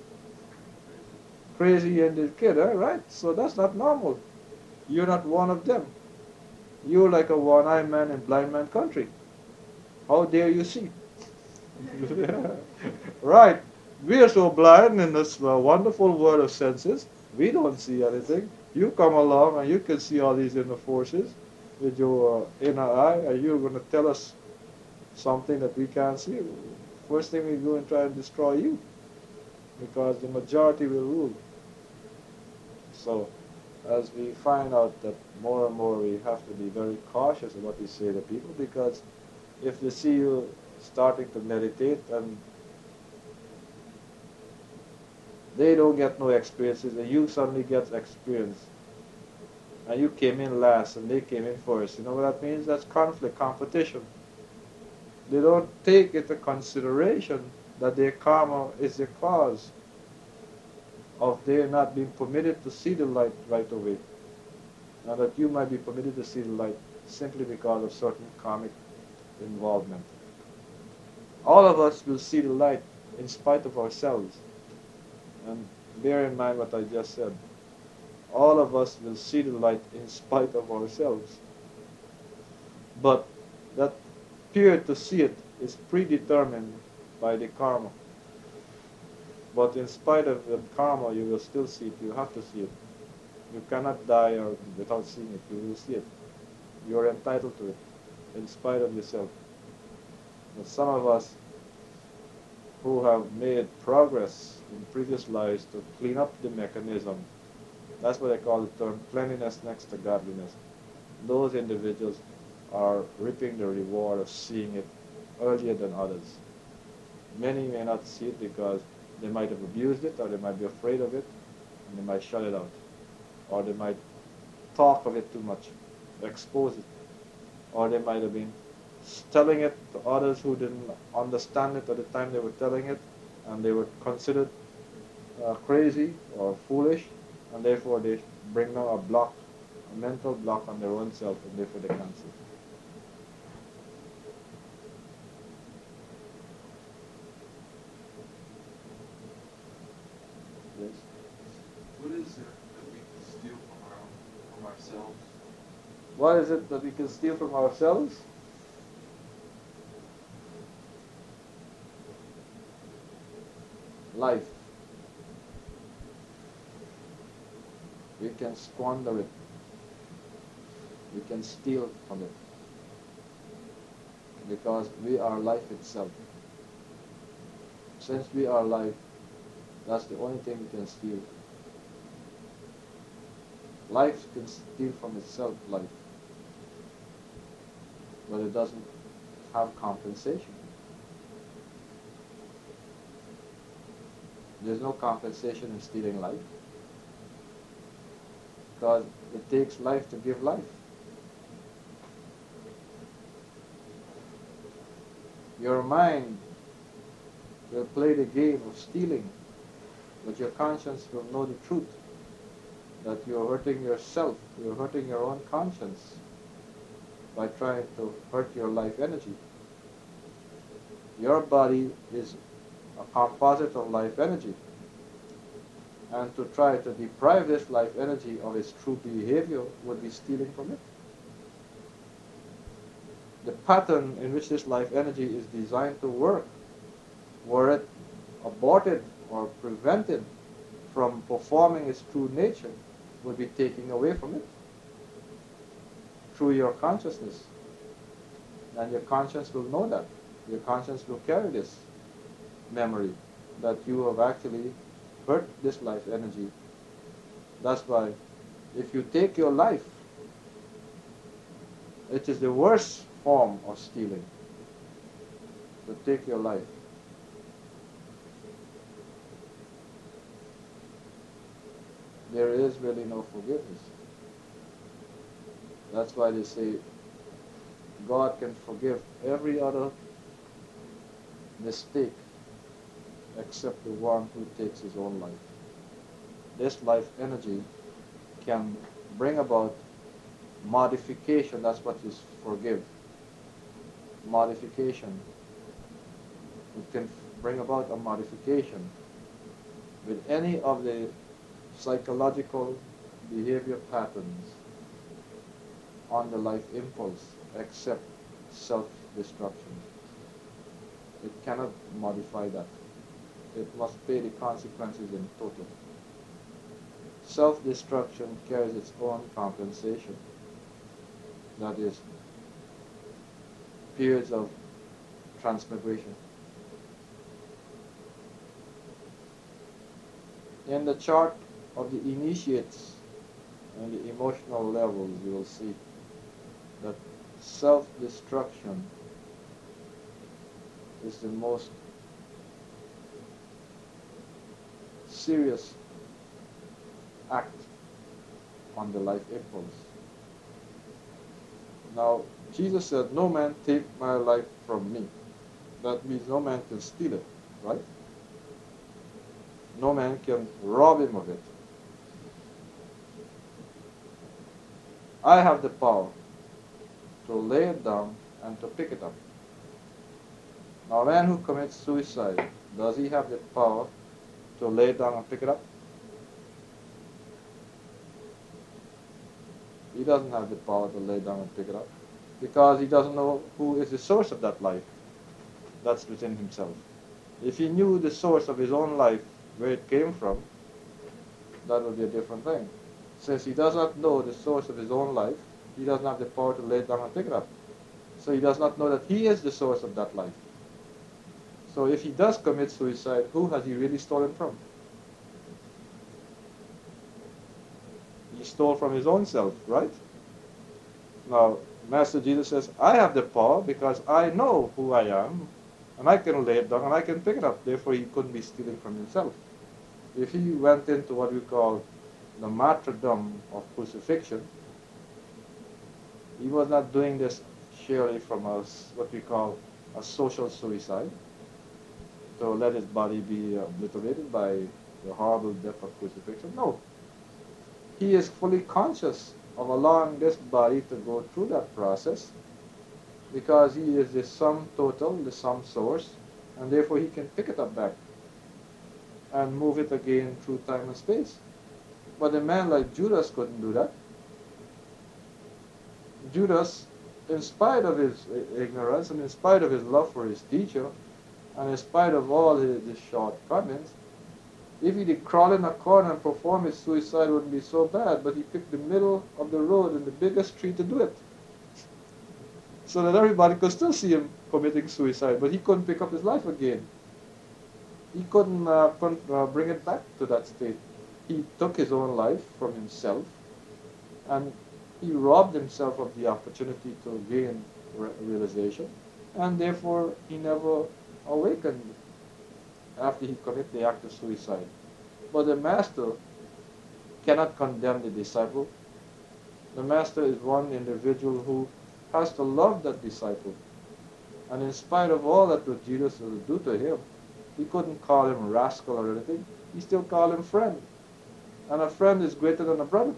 Crazy Indian kid, eh? Right? So that's not normal. You're not one of them. You're like a one-eyed man in blind man country. How dare you see? Right. We are so blind in this uh, wonderful world of senses, we don't see anything. You come along and you can see all these inner forces with your uh, inner eye, and you're going to tell us something that we can't see. First thing we go and try and destroy you, because the majority will rule. So, as we find out that more and more we have to be very cautious of what we say to people, because if they see you starting to meditate and they don't get no experiences and you suddenly get experience and you came in last and they came in first, you know what that means? That's conflict, competition. They don't take into consideration that their karma is the cause of their not being permitted to see the light right away. Now that you might be permitted to see the light simply because of certain karmic involvement. All of us will see the light in spite of ourselves. And bear in mind what I just said. All of us will see the light in spite of ourselves. But that period to see it is predetermined by the karma. But in spite of the karma, you will still see it. You have to see it. You cannot die or without seeing it. You will see it. You are entitled to it, in spite of yourself. But some of us who have made progress in previous lives to clean up the mechanism, that's what I call the term cleanliness next to godliness. Those individuals are reaping the reward of seeing it earlier than others. Many may not see it because they might have abused it, or they might be afraid of it, and they might shut it out. Or they might talk of it too much, expose it. Or they might have been telling it to others who didn't understand it at the time they were telling it, and they were considered uh, crazy or foolish, and therefore they bring now a block, a mental block on their own self, and therefore they can't see. Yes? What is it that we can steal from our from ourselves? What is it that we can steal from ourselves? Life. We can squander it. We can steal from it. Because we are life itself. Since we are life, that's the only thing we can steal. Life can steal from itself life. But it doesn't have compensation. There's no compensation in stealing life. Because it takes life to give life. Your mind will play the game of stealing, but your conscience will know the truth, that you're hurting yourself, you're hurting your own conscience by trying to hurt your life energy. Your body is a composite of life energy, and to try to deprive this life energy of its true behavior would be stealing from it. The pattern in which this life energy is designed to work, were it aborted or prevented from performing its true nature, would be taking away from it through your consciousness. And your conscience will know that. Your conscience will carry this memory that you have actually hurt this life energy. That's why if you take your life, it is the worst form of stealing, to take your life. There is really no forgiveness. That's why they say God can forgive every other mistake except the one who takes his own life. This life energy can bring about modification. That's what is forgive. Modification. It can bring about a modification with any of the psychological behavior patterns on the life impulse except self-destruction. It cannot modify that. It must pay the consequences in total. Self-destruction carries its own compensation. That is, periods of transmigration. In the chart of the initiates and the emotional levels, you will see that self-destruction is the most serious act on the life impulse. Now, Jesus said, no man take my life from me. That means no man can steal it, right? No man can rob him of it. I have the power to lay it down and to pick it up. Now, a man who commits suicide, does he have the power to lay it down and pick it up? He doesn't have the power to lay down and pick it up because he doesn't know who is the source of that life that's within himself. If he knew the source of his own life, where it came from, that would be a different thing. Since he does not know the source of his own life, he doesn't have the power to lay it down and pick it up. So he does not know that he is the source of that life. So if he does commit suicide, who has he really stolen from? He stole from his own self, right? Now, Master Jesus says, I have the power because I know who I am, and I can lay it down and I can pick it up. Therefore, he couldn't be stealing from himself. If he went into what we call the martyrdom of crucifixion, he was not doing this surely from a, what we call a social suicide, to let his body be obliterated by the horrible death of crucifixion. No. He is fully conscious of allowing this body to go through that process because he is the sum total, the sum source, and therefore he can pick it up back and move it again through time and space. But a man like Judas couldn't do that. Judas, in spite of his ignorance and in spite of his love for his teacher, and in spite of all his, his shortcomings, if he did crawl in a corner and perform his suicide, it wouldn't be so bad, but he picked the middle of the road in the biggest street to do it. So that everybody could still see him committing suicide, but he couldn't pick up his life again. He couldn't, uh, couldn't uh, bring it back to that state. He took his own life from himself, and he robbed himself of the opportunity to gain re realization, and therefore he never awakened after he committed the act of suicide. But the master cannot condemn the disciple. The master is one individual who has to love that disciple. And in spite of all that what Jesus will do to him, he couldn't call him rascal or anything. He still called him friend. And a friend is greater than a brother.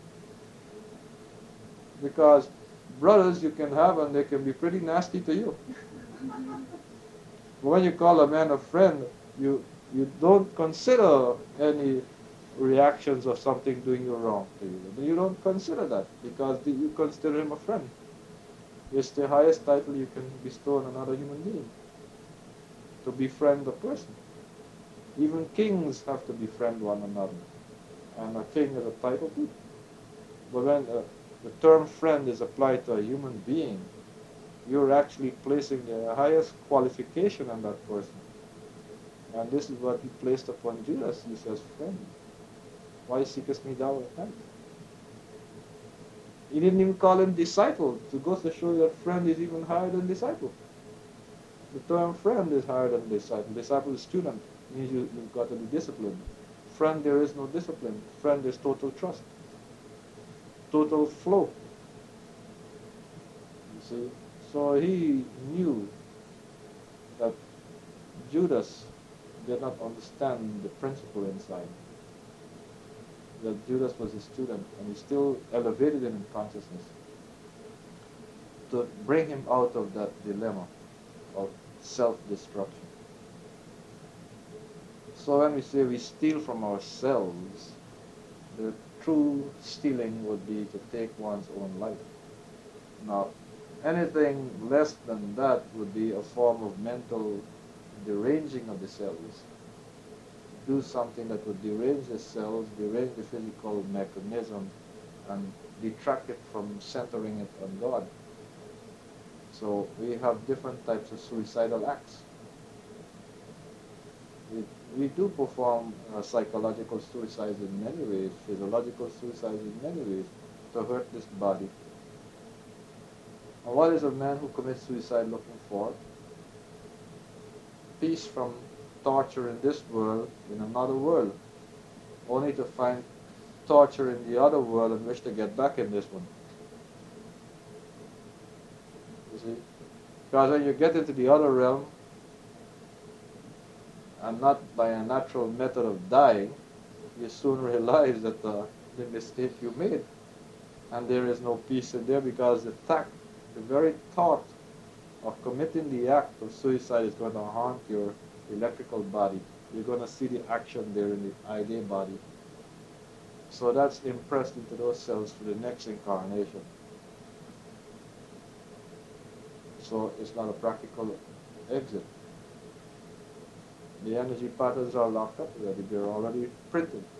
Because brothers you can have and they can be pretty nasty to you. But when you call a man a friend, you you don't consider any reactions of something doing you wrong to you. You don't consider that because you consider him a friend. It's the highest title you can bestow on another human being, to befriend a person. Even kings have to befriend one another, and a king is a title too. But when uh, the term friend is applied to a human being, you're actually placing the highest qualification on that person. And this is what he placed upon Judas. He says, friend, why seekest me thou at night? He didn't even call him disciple. To go to show you that friend is even higher than disciple. The term friend is higher than disciple. Disciple is student. It means you, you've got to be disciplined. Friend, there is no discipline. Friend is total trust. Total flow. You see? So he knew that Judas did not understand the principle inside. That Judas was a student, and he still elevated him in consciousness to bring him out of that dilemma of self-destruction. So when we say we steal from ourselves, the true stealing would be to take one's own life. Now, anything less than that would be a form of mental deranging of the cells. Do something that would derange the cells, derange the physical mechanism, and detract it from centering it on God. So we have different types of suicidal acts. We, we do perform uh, psychological suicides in many ways, physiological suicides in many ways, to hurt this body. And what is a man who commits suicide looking for? peace from torture in this world in another world, only to find torture in the other world and wish to get back in this one. You see? Because when you get into the other realm, and not by a natural method of dying, you soon realize that uh, the mistake you made. And there is no peace in there, because the fact, the very thought of committing the act of suicide is going to haunt your electrical body. You're going to see the action there in the idea body. So that's impressed into those cells for the next incarnation. So it's not a practical exit. The energy patterns are locked up already. They're already printed. Is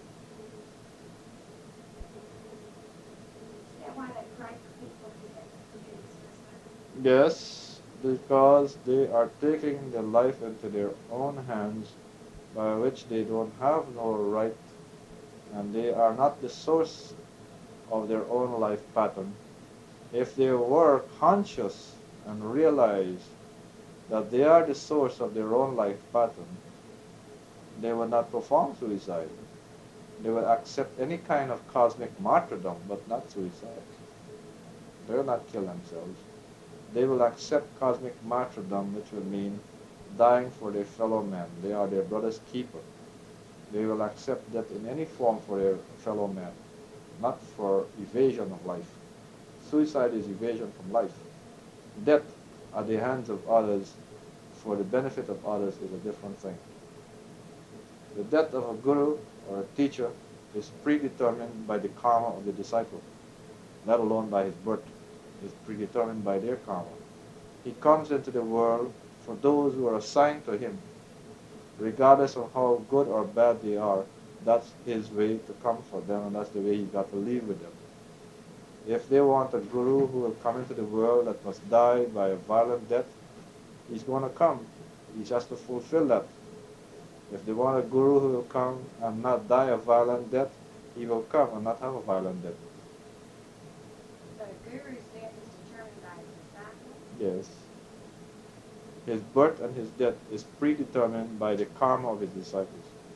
that why they pray for people who have committed suicide? Yes, because they are taking their life into their own hands, by which they don't have no right, and they are not the source of their own life pattern. If they were conscious and realize that they are the source of their own life pattern, they would not perform suicide. They would accept any kind of cosmic martyrdom, but not suicide. They will not kill themselves. They will accept cosmic martyrdom, which will mean dying for their fellow men. They are their brother's keeper. They will accept that in any form for their fellow men, not for evasion of life. Suicide is evasion from life. Death at the hands of others for the benefit of others is a different thing. The death of a guru or a teacher is predetermined by the karma of the disciple, let alone by his birth. It is predetermined by their karma. He comes into the world for those who are assigned to him. Regardless of how good or bad they are, that's his way to come for them, and that's the way he got to live with them. If they want a guru who will come into the world that must die by a violent death, he's going to come. He has to fulfill that. If they want a guru who will come and not die a violent death, he will come and not have a violent death. The guru's death is determined by his disciple? Yes. His birth and his death is predetermined by the karma of his disciples.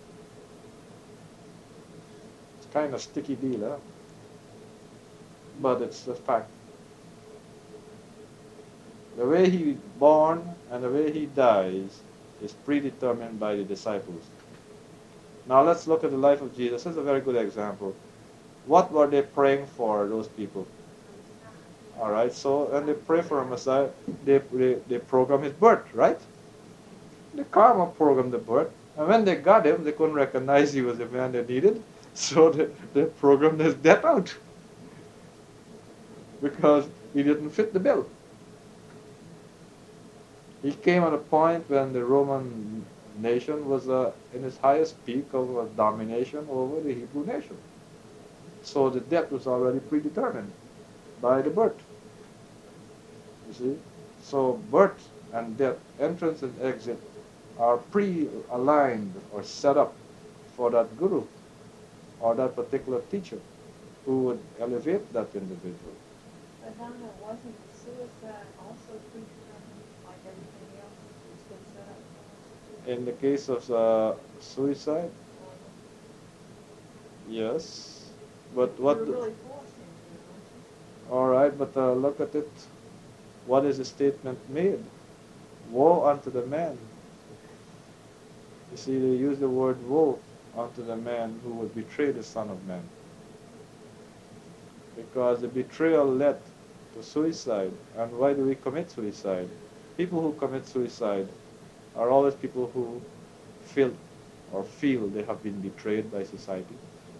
It's kind of sticky deal, huh? But it's the fact. The way he is born and the way he dies is predetermined by the disciples. Now let's look at the life of Jesus. This is a very good example. What were they praying for, those people? All right, so when they pray for a Messiah, they, they, they program his birth, right? The karma programmed the birth. And when they got him, they couldn't recognize he was the man they needed. So they, they programmed his death out. Because he didn't fit the bill. He came at a point when the Roman nation was uh, in its highest peak of uh, domination over the Hebrew nation. So the death was already predetermined by the birth. You see? So birth and death, entrance and exit, are pre-aligned or set up for that guru or that particular teacher who would elevate that individual. But Donna, wasn't suicide also predetermined like everything else that's been set up for us? In the case of uh, suicide, yes. But what... You're the- really forced into it, All right, but uh, look at it. What is the statement made? Woe unto the man. You see, they use the word woe unto the man who would betray the Son of Man. Because the betrayal led to suicide. And why do we commit suicide? People who commit suicide are always people who feel or feel they have been betrayed by society.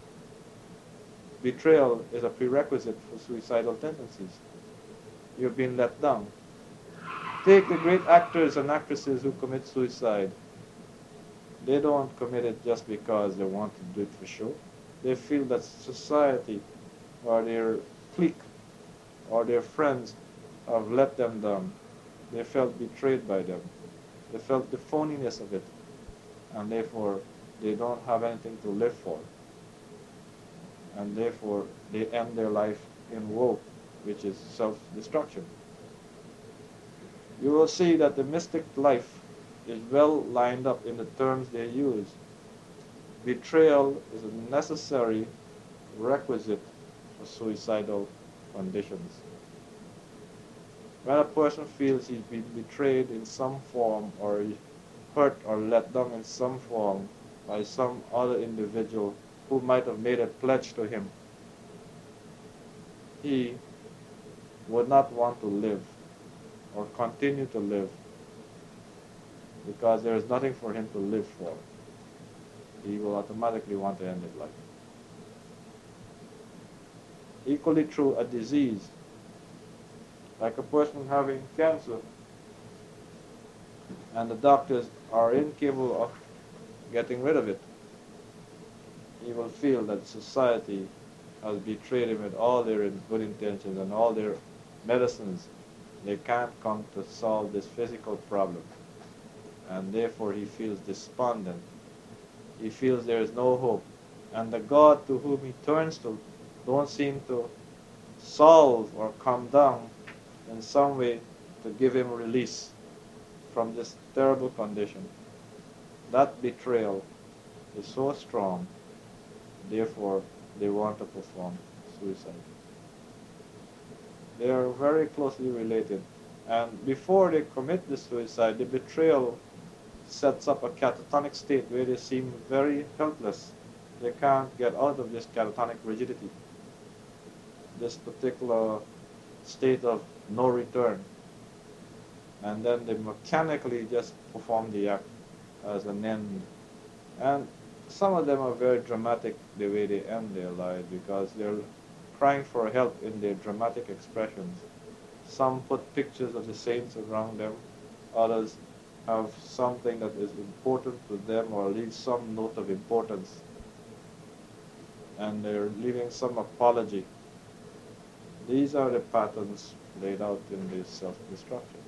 Betrayal is a prerequisite for suicidal tendencies. You've been let down. Take the great actors and actresses who commit suicide. They don't commit it just because they want to do it for show. They feel that society or their clique or their friends have let them down. They felt betrayed by them. They felt the phoniness of it. And therefore, they don't have anything to live for. And therefore, they end their life in woe, which is self-destruction. You will see that the mystic life is well lined up in the terms they use. Betrayal is a necessary requisite for suicidal conditions. When a person feels he's been betrayed in some form or hurt or let down in some form by some other individual who might have made a pledge to him, he would not want to live or continue to live because there is nothing for him to live for. He will automatically want to end his life. Equally true, a disease, like a person having cancer, and the doctors are incapable of getting rid of it. He will feel that society has betrayed him with all their good intentions and all their medicines. They can't come to solve this physical problem. And therefore he feels despondent. He feels there is no hope. And the God to whom he turns to don't seem to solve or come down in some way to give him release from this terrible condition. That betrayal is so strong, therefore they want to perform suicide. They are very closely related. And before they commit the suicide, the betrayal sets up a catatonic state where they seem very helpless. They can't get out of this catatonic rigidity, this particular state of no return. And then they mechanically just perform the act as an end. And some of them are very dramatic the way they end their lives because they're crying for help in their dramatic expressions. Some put pictures of the saints around them. Others have something that is important to them or leave some note of importance. And they're leaving some apology. These are the patterns laid out in this self-destruction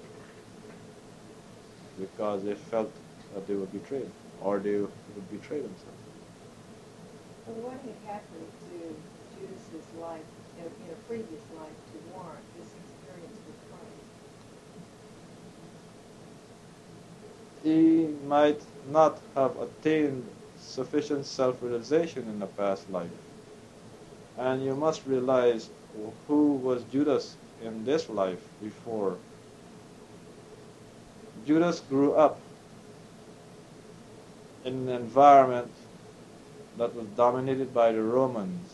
because they felt that they were betrayed or they would betray themselves. So what had happened to Judas's life in, in a previous life to warrant this experience with Christ? He might not have attained sufficient self-realization in the past life. And you must realize who was Judas in this life before. Judas grew up in an environment that was dominated by the Romans.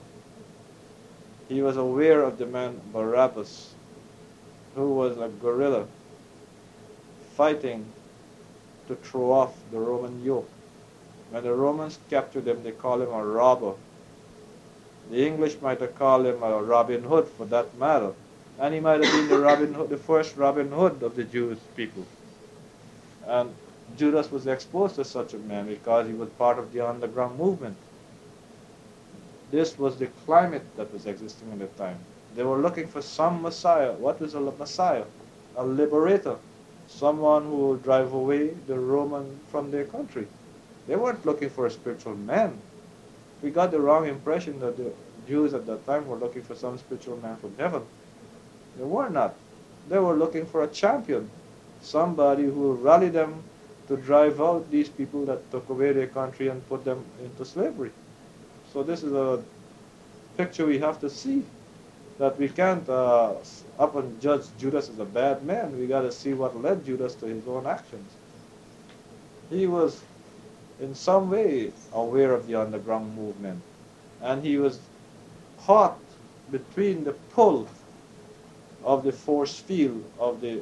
He was aware of the man Barabbas, who was a guerrilla fighting to throw off the Roman yoke. When the Romans captured him, they called him a robber. The English might have called him a Robin Hood for that matter. And he might have been the Robin Hood, the first Robin Hood of the Jewish people. And Judas was exposed to such a man because he was part of the underground movement. This was the climate that was existing at the time. They were looking for some Messiah. What was a Messiah? A liberator. Someone who will drive away the Roman from their country. They weren't looking for a spiritual man. We got the wrong impression that the Jews at that time were looking for some spiritual man from heaven. They were not. They were looking for a champion. Somebody who will rally them to drive out these people that took away their country and put them into slavery. So this is a picture we have to see, that we can't uh, up and judge Judas as a bad man. We got to see what led Judas to his own actions. He was in some way aware of the underground movement, and he was caught between the pull of the force field of the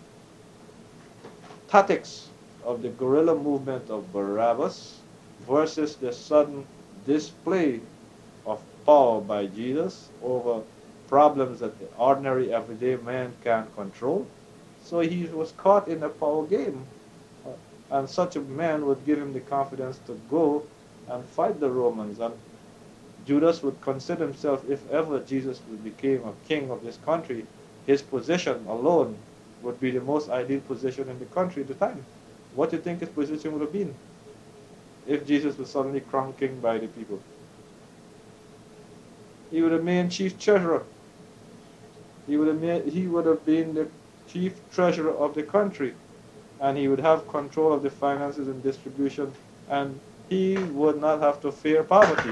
tactics of the guerrilla movement of Barabbas versus the sudden display of power by Jesus over problems that the ordinary everyday man can't control. So he was caught in a power game. And such a man would give him the confidence to go and fight the Romans. And Judas would consider himself, if ever Jesus became a king of this country, his position alone would be the most ideal position in the country at the time. What do you think his position would have been if Jesus was suddenly crowned king by the people? He would have been chief treasurer. He would have made, he would have been the chief treasurer of the country. and he would have control of the finances and distribution, and he would not have to fear poverty.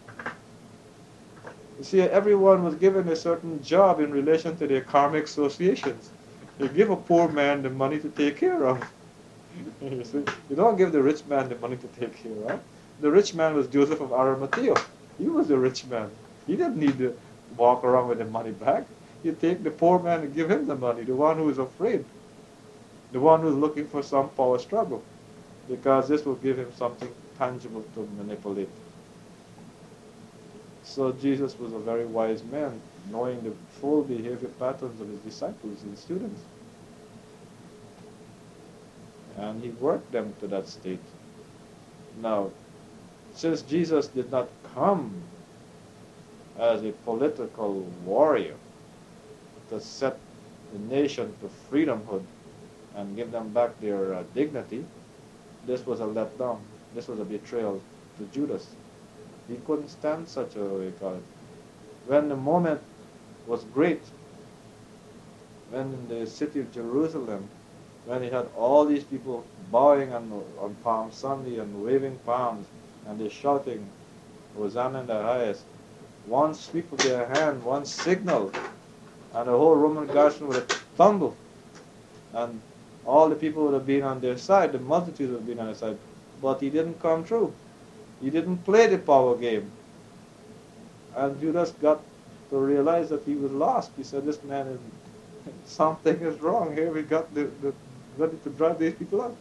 You see, everyone was given a certain job in relation to their karmic associations. You give a poor man the money to take care of. You see, you don't give the rich man the money to take care of. The rich man was Joseph of Arimathea. He was the rich man. He didn't need to walk around with the money bag. You take the poor man and give him the money, the one who is afraid, the one who is looking for some power struggle, because this will give him something tangible to manipulate. So Jesus was a very wise man, knowing the full behavior patterns of his disciples and students. And he worked them to that state. Now, since Jesus did not come as a political warrior to set the nation to freedomhood and give them back their uh, dignity, this was a letdown. This was a betrayal to Judas. He couldn't stand such a, we call it. When the moment was great, when in the city of Jerusalem, when he had all these people bowing on, on Palm Sunday and waving palms, and they're shouting, Hosanna in the highest, one sweep of their hand, one signal, and the whole Roman garrison would have tumbled. And all the people would have been on their side, the multitude would have been on their side. But he didn't come through. He didn't play the power game. And Judas got to realize that he was lost. He said, this man is, something is wrong here. We got the, the, ready to drive these people out.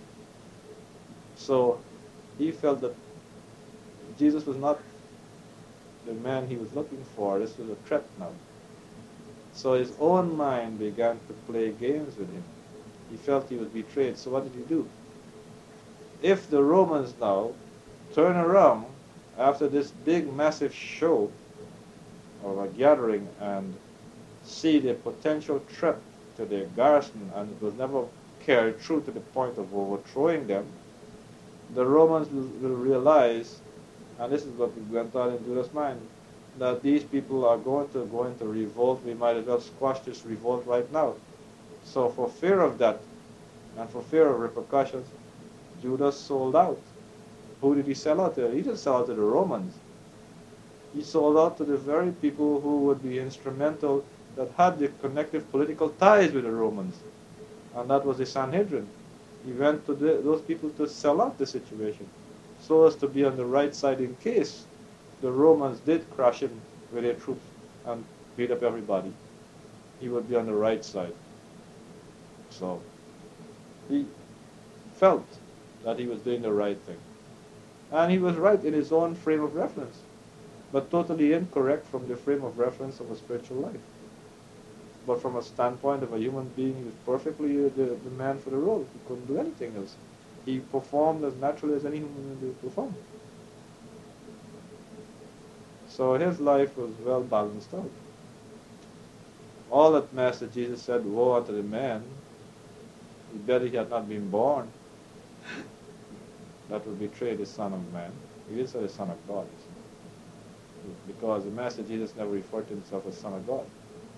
So he felt that Jesus was not the man he was looking for. This was a threat now. So his own mind began to play games with him. He felt he was betrayed. So what did he do? If the Romans now turn around after this big massive show or a gathering and see the potential threat to their garrison, and it was never carried through to the point of overthrowing them, the Romans will, will realize, and this is what went on in Judas' mind, that these people are going to go into revolt. We might as well squash this revolt right now. So for fear of that, and for fear of repercussions, Judas sold out. Who did he sell out to? He didn't sell out to the Romans. He sold out to the very people who would be instrumental, that had the connective political ties with the Romans. And that was the Sanhedrin. He went to the, those people to sell out the situation, so as to be on the right side in case the Romans did crash in with their troops and beat up everybody. He would be on the right side. So he felt that he was doing the right thing. And he was right in his own frame of reference, but totally incorrect from the frame of reference of a spiritual life. But from a standpoint of a human being, he was perfectly uh, the, the man for the role. He couldn't do anything else. He performed as naturally as any human being perform. So his life was well balanced out. All that Master Jesus said, woe unto the man, he better he had not been born, that would betray the Son of Man. He didn't say the Son of God, because the Master Jesus never referred to himself as Son of God.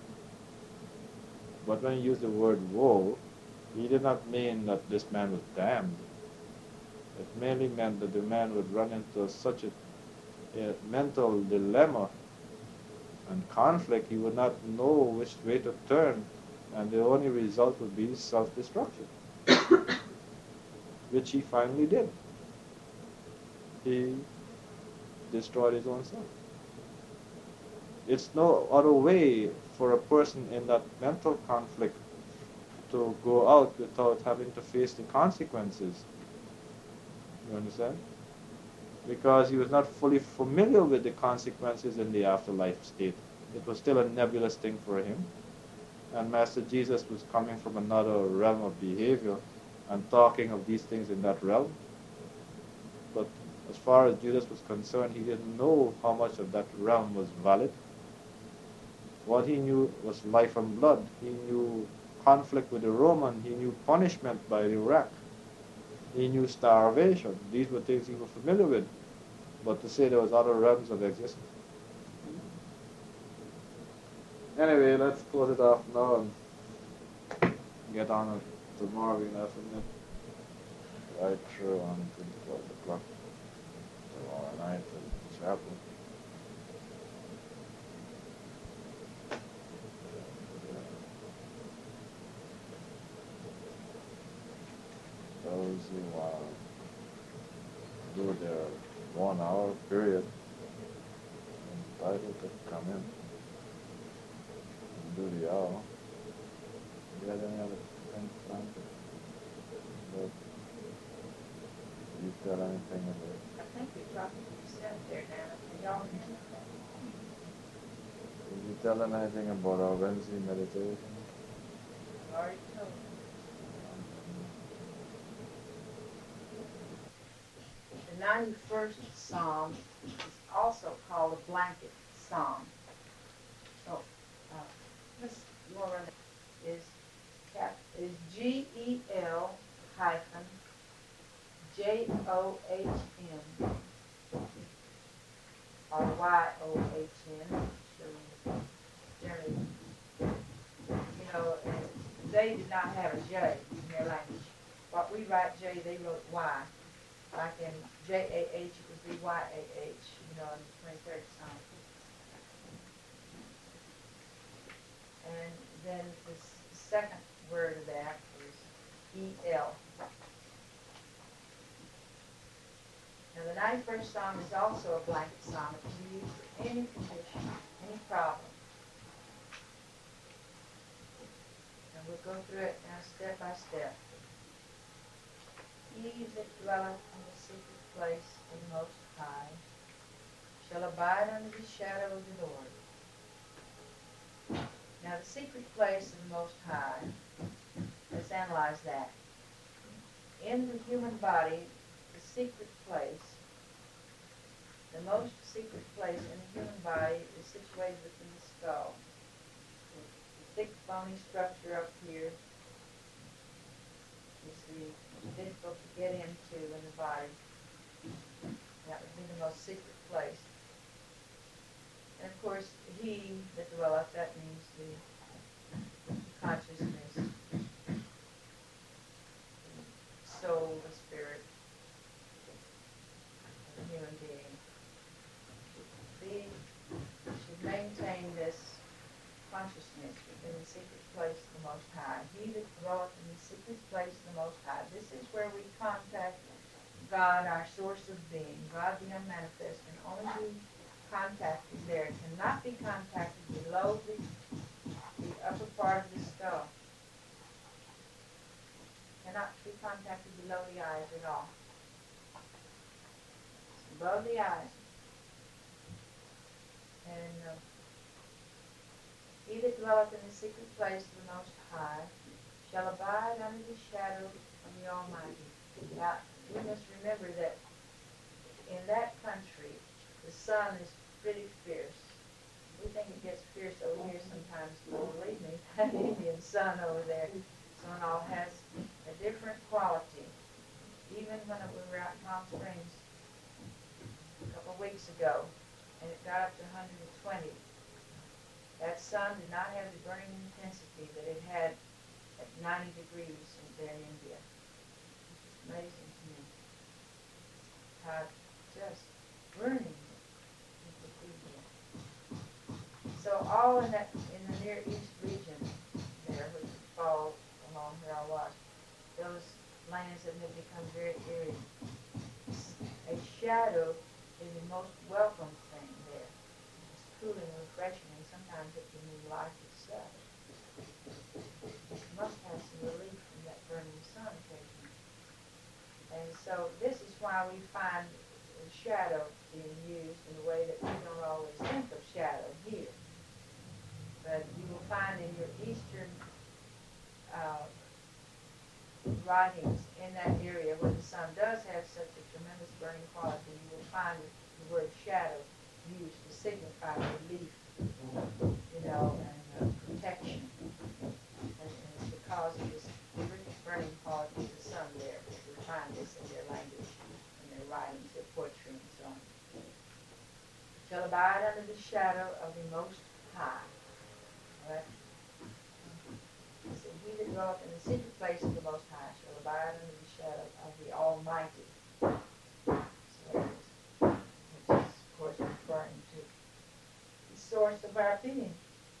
But when he used the word woe, he did not mean that this man was damned. It merely meant that the man would run into such a, a mental dilemma and conflict, he would not know which way to turn, and the only result would be self-destruction, which he finally did. He destroyed his own self. It's no other way for a person in that mental conflict to go out without having to face the consequences. You understand? Because he was not fully familiar with the consequences in the afterlife state. It was still a nebulous thing for him. And Master Jesus was coming from another realm of behavior and talking of these things in that realm. But as far as Judas was concerned, he didn't know how much of that realm was valid. What he knew was life and blood. He knew conflict with the Roman. He knew punishment by the rack. He knew starvation. These were things he was familiar with. But to say there was other realms of existence. Anyway, let's close it off now and get on tomorrow we'll have a nip right through until twelve o'clock tomorrow night at the chapel. Those who uh, do their one hour period entitled to come in and do the hour. Do you have any other things planned? But you tell anything about I think we talked to yourself there now, and y'all can. Did you tell them anything about our Wednesday meditation? Already told. The ninety-first Psalm is also called a blanket psalm. So, uh, Miss Laura is cap is G E L hyphen J O H N or Y O H N. So, generally, you know, and they did not have a J in their language. What we write J, they wrote Y. Like in J A H, it would be Y A H, you know, in the twenty-third Psalm. And then the s- second word of that is E L. Now the ninety-first Psalm is also a blanket psalm. It can be used for any condition, any problem. And we'll go through it now step by step. He that dwelleth in the secret place of the Most High shall abide under the shadow of the Lord. Now the secret place of the Most High, let's analyze that. In the human body, the secret place, the most secret place in the human body is situated within the skull. The thick bony structure up here is the most difficult to get into in the body. That would be the most secret place. And of course, he that dwelleth, that means the consciousness, the soul, the spirit of the human being. He should maintain this consciousness within the secret place of the Most High. He that dwelleth in the secret place of the Most High. This is where we contact God, our source of being, God the unmanifest, and only be contacted there. It cannot be contacted below the, the upper part of the skull. Cannot be contacted below the eyes at all. It's above the eyes. And uh, he that dwelleth in the secret place of the Most High shall abide under the shadow of the Almighty. Now, we must remember that in that country, the sun is pretty fierce. We think it gets fierce over here sometimes, but believe me, that Indian sun over there, sun all has a different quality. Even when we were out in Palm Springs a couple of weeks ago, and it got up to one hundred twenty, that sun did not have the burning intensity that it had at ninety degrees in there in India. It's amazing to me how just burning it would be there. So all in that in the Near East region there, which would fall along where I was, those lands that have become very eerie. A shadow is the most welcome thing there. It's cooling and refreshing, and sometimes it can be life itself. It must have some relief from that burning sun occasionally. And so this is why we find the shadow being used in a way that we don't always think of shadow here. But you will find in your Eastern uh, writings in that area where the sun does have such a tremendous burning quality, you will find the word shadow used to signify relief, you know, and uh, protection. And, and it's because of this burning quality of the sun there that we find this in their language, in their writings, their poetry, and so on. Shall abide under the shadow of the Most High. All right? So he that dwelleth in the secret place of the Most High shall abide under the shadow of the Almighty. So, which is, of course, referring to the source of our being.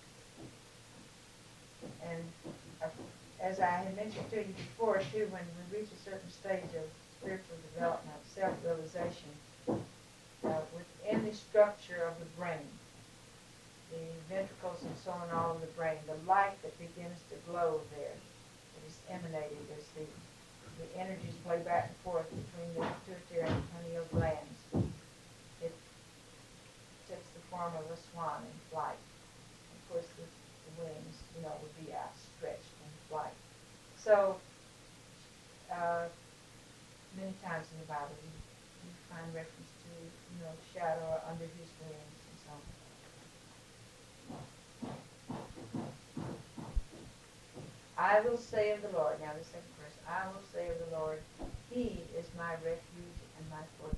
And uh, as I had mentioned to you before, too, when we reach a certain stage of spiritual development, self-realization, uh, within the structure of the brain, the ventricles and so on, all of the brain, the light that begins to glow there, that is emanated as the, the energies play back and forth between the pituitary and pineal glands. It takes the form of a swan in flight. Of course, the, the wings, you know, would be outstretched in flight. So, uh, many times in the Bible, you, you find reference to, you know, shadow or under his wings and so on. I will say of the Lord, now the second verse, I will say of the Lord, he is my refuge and my fortress.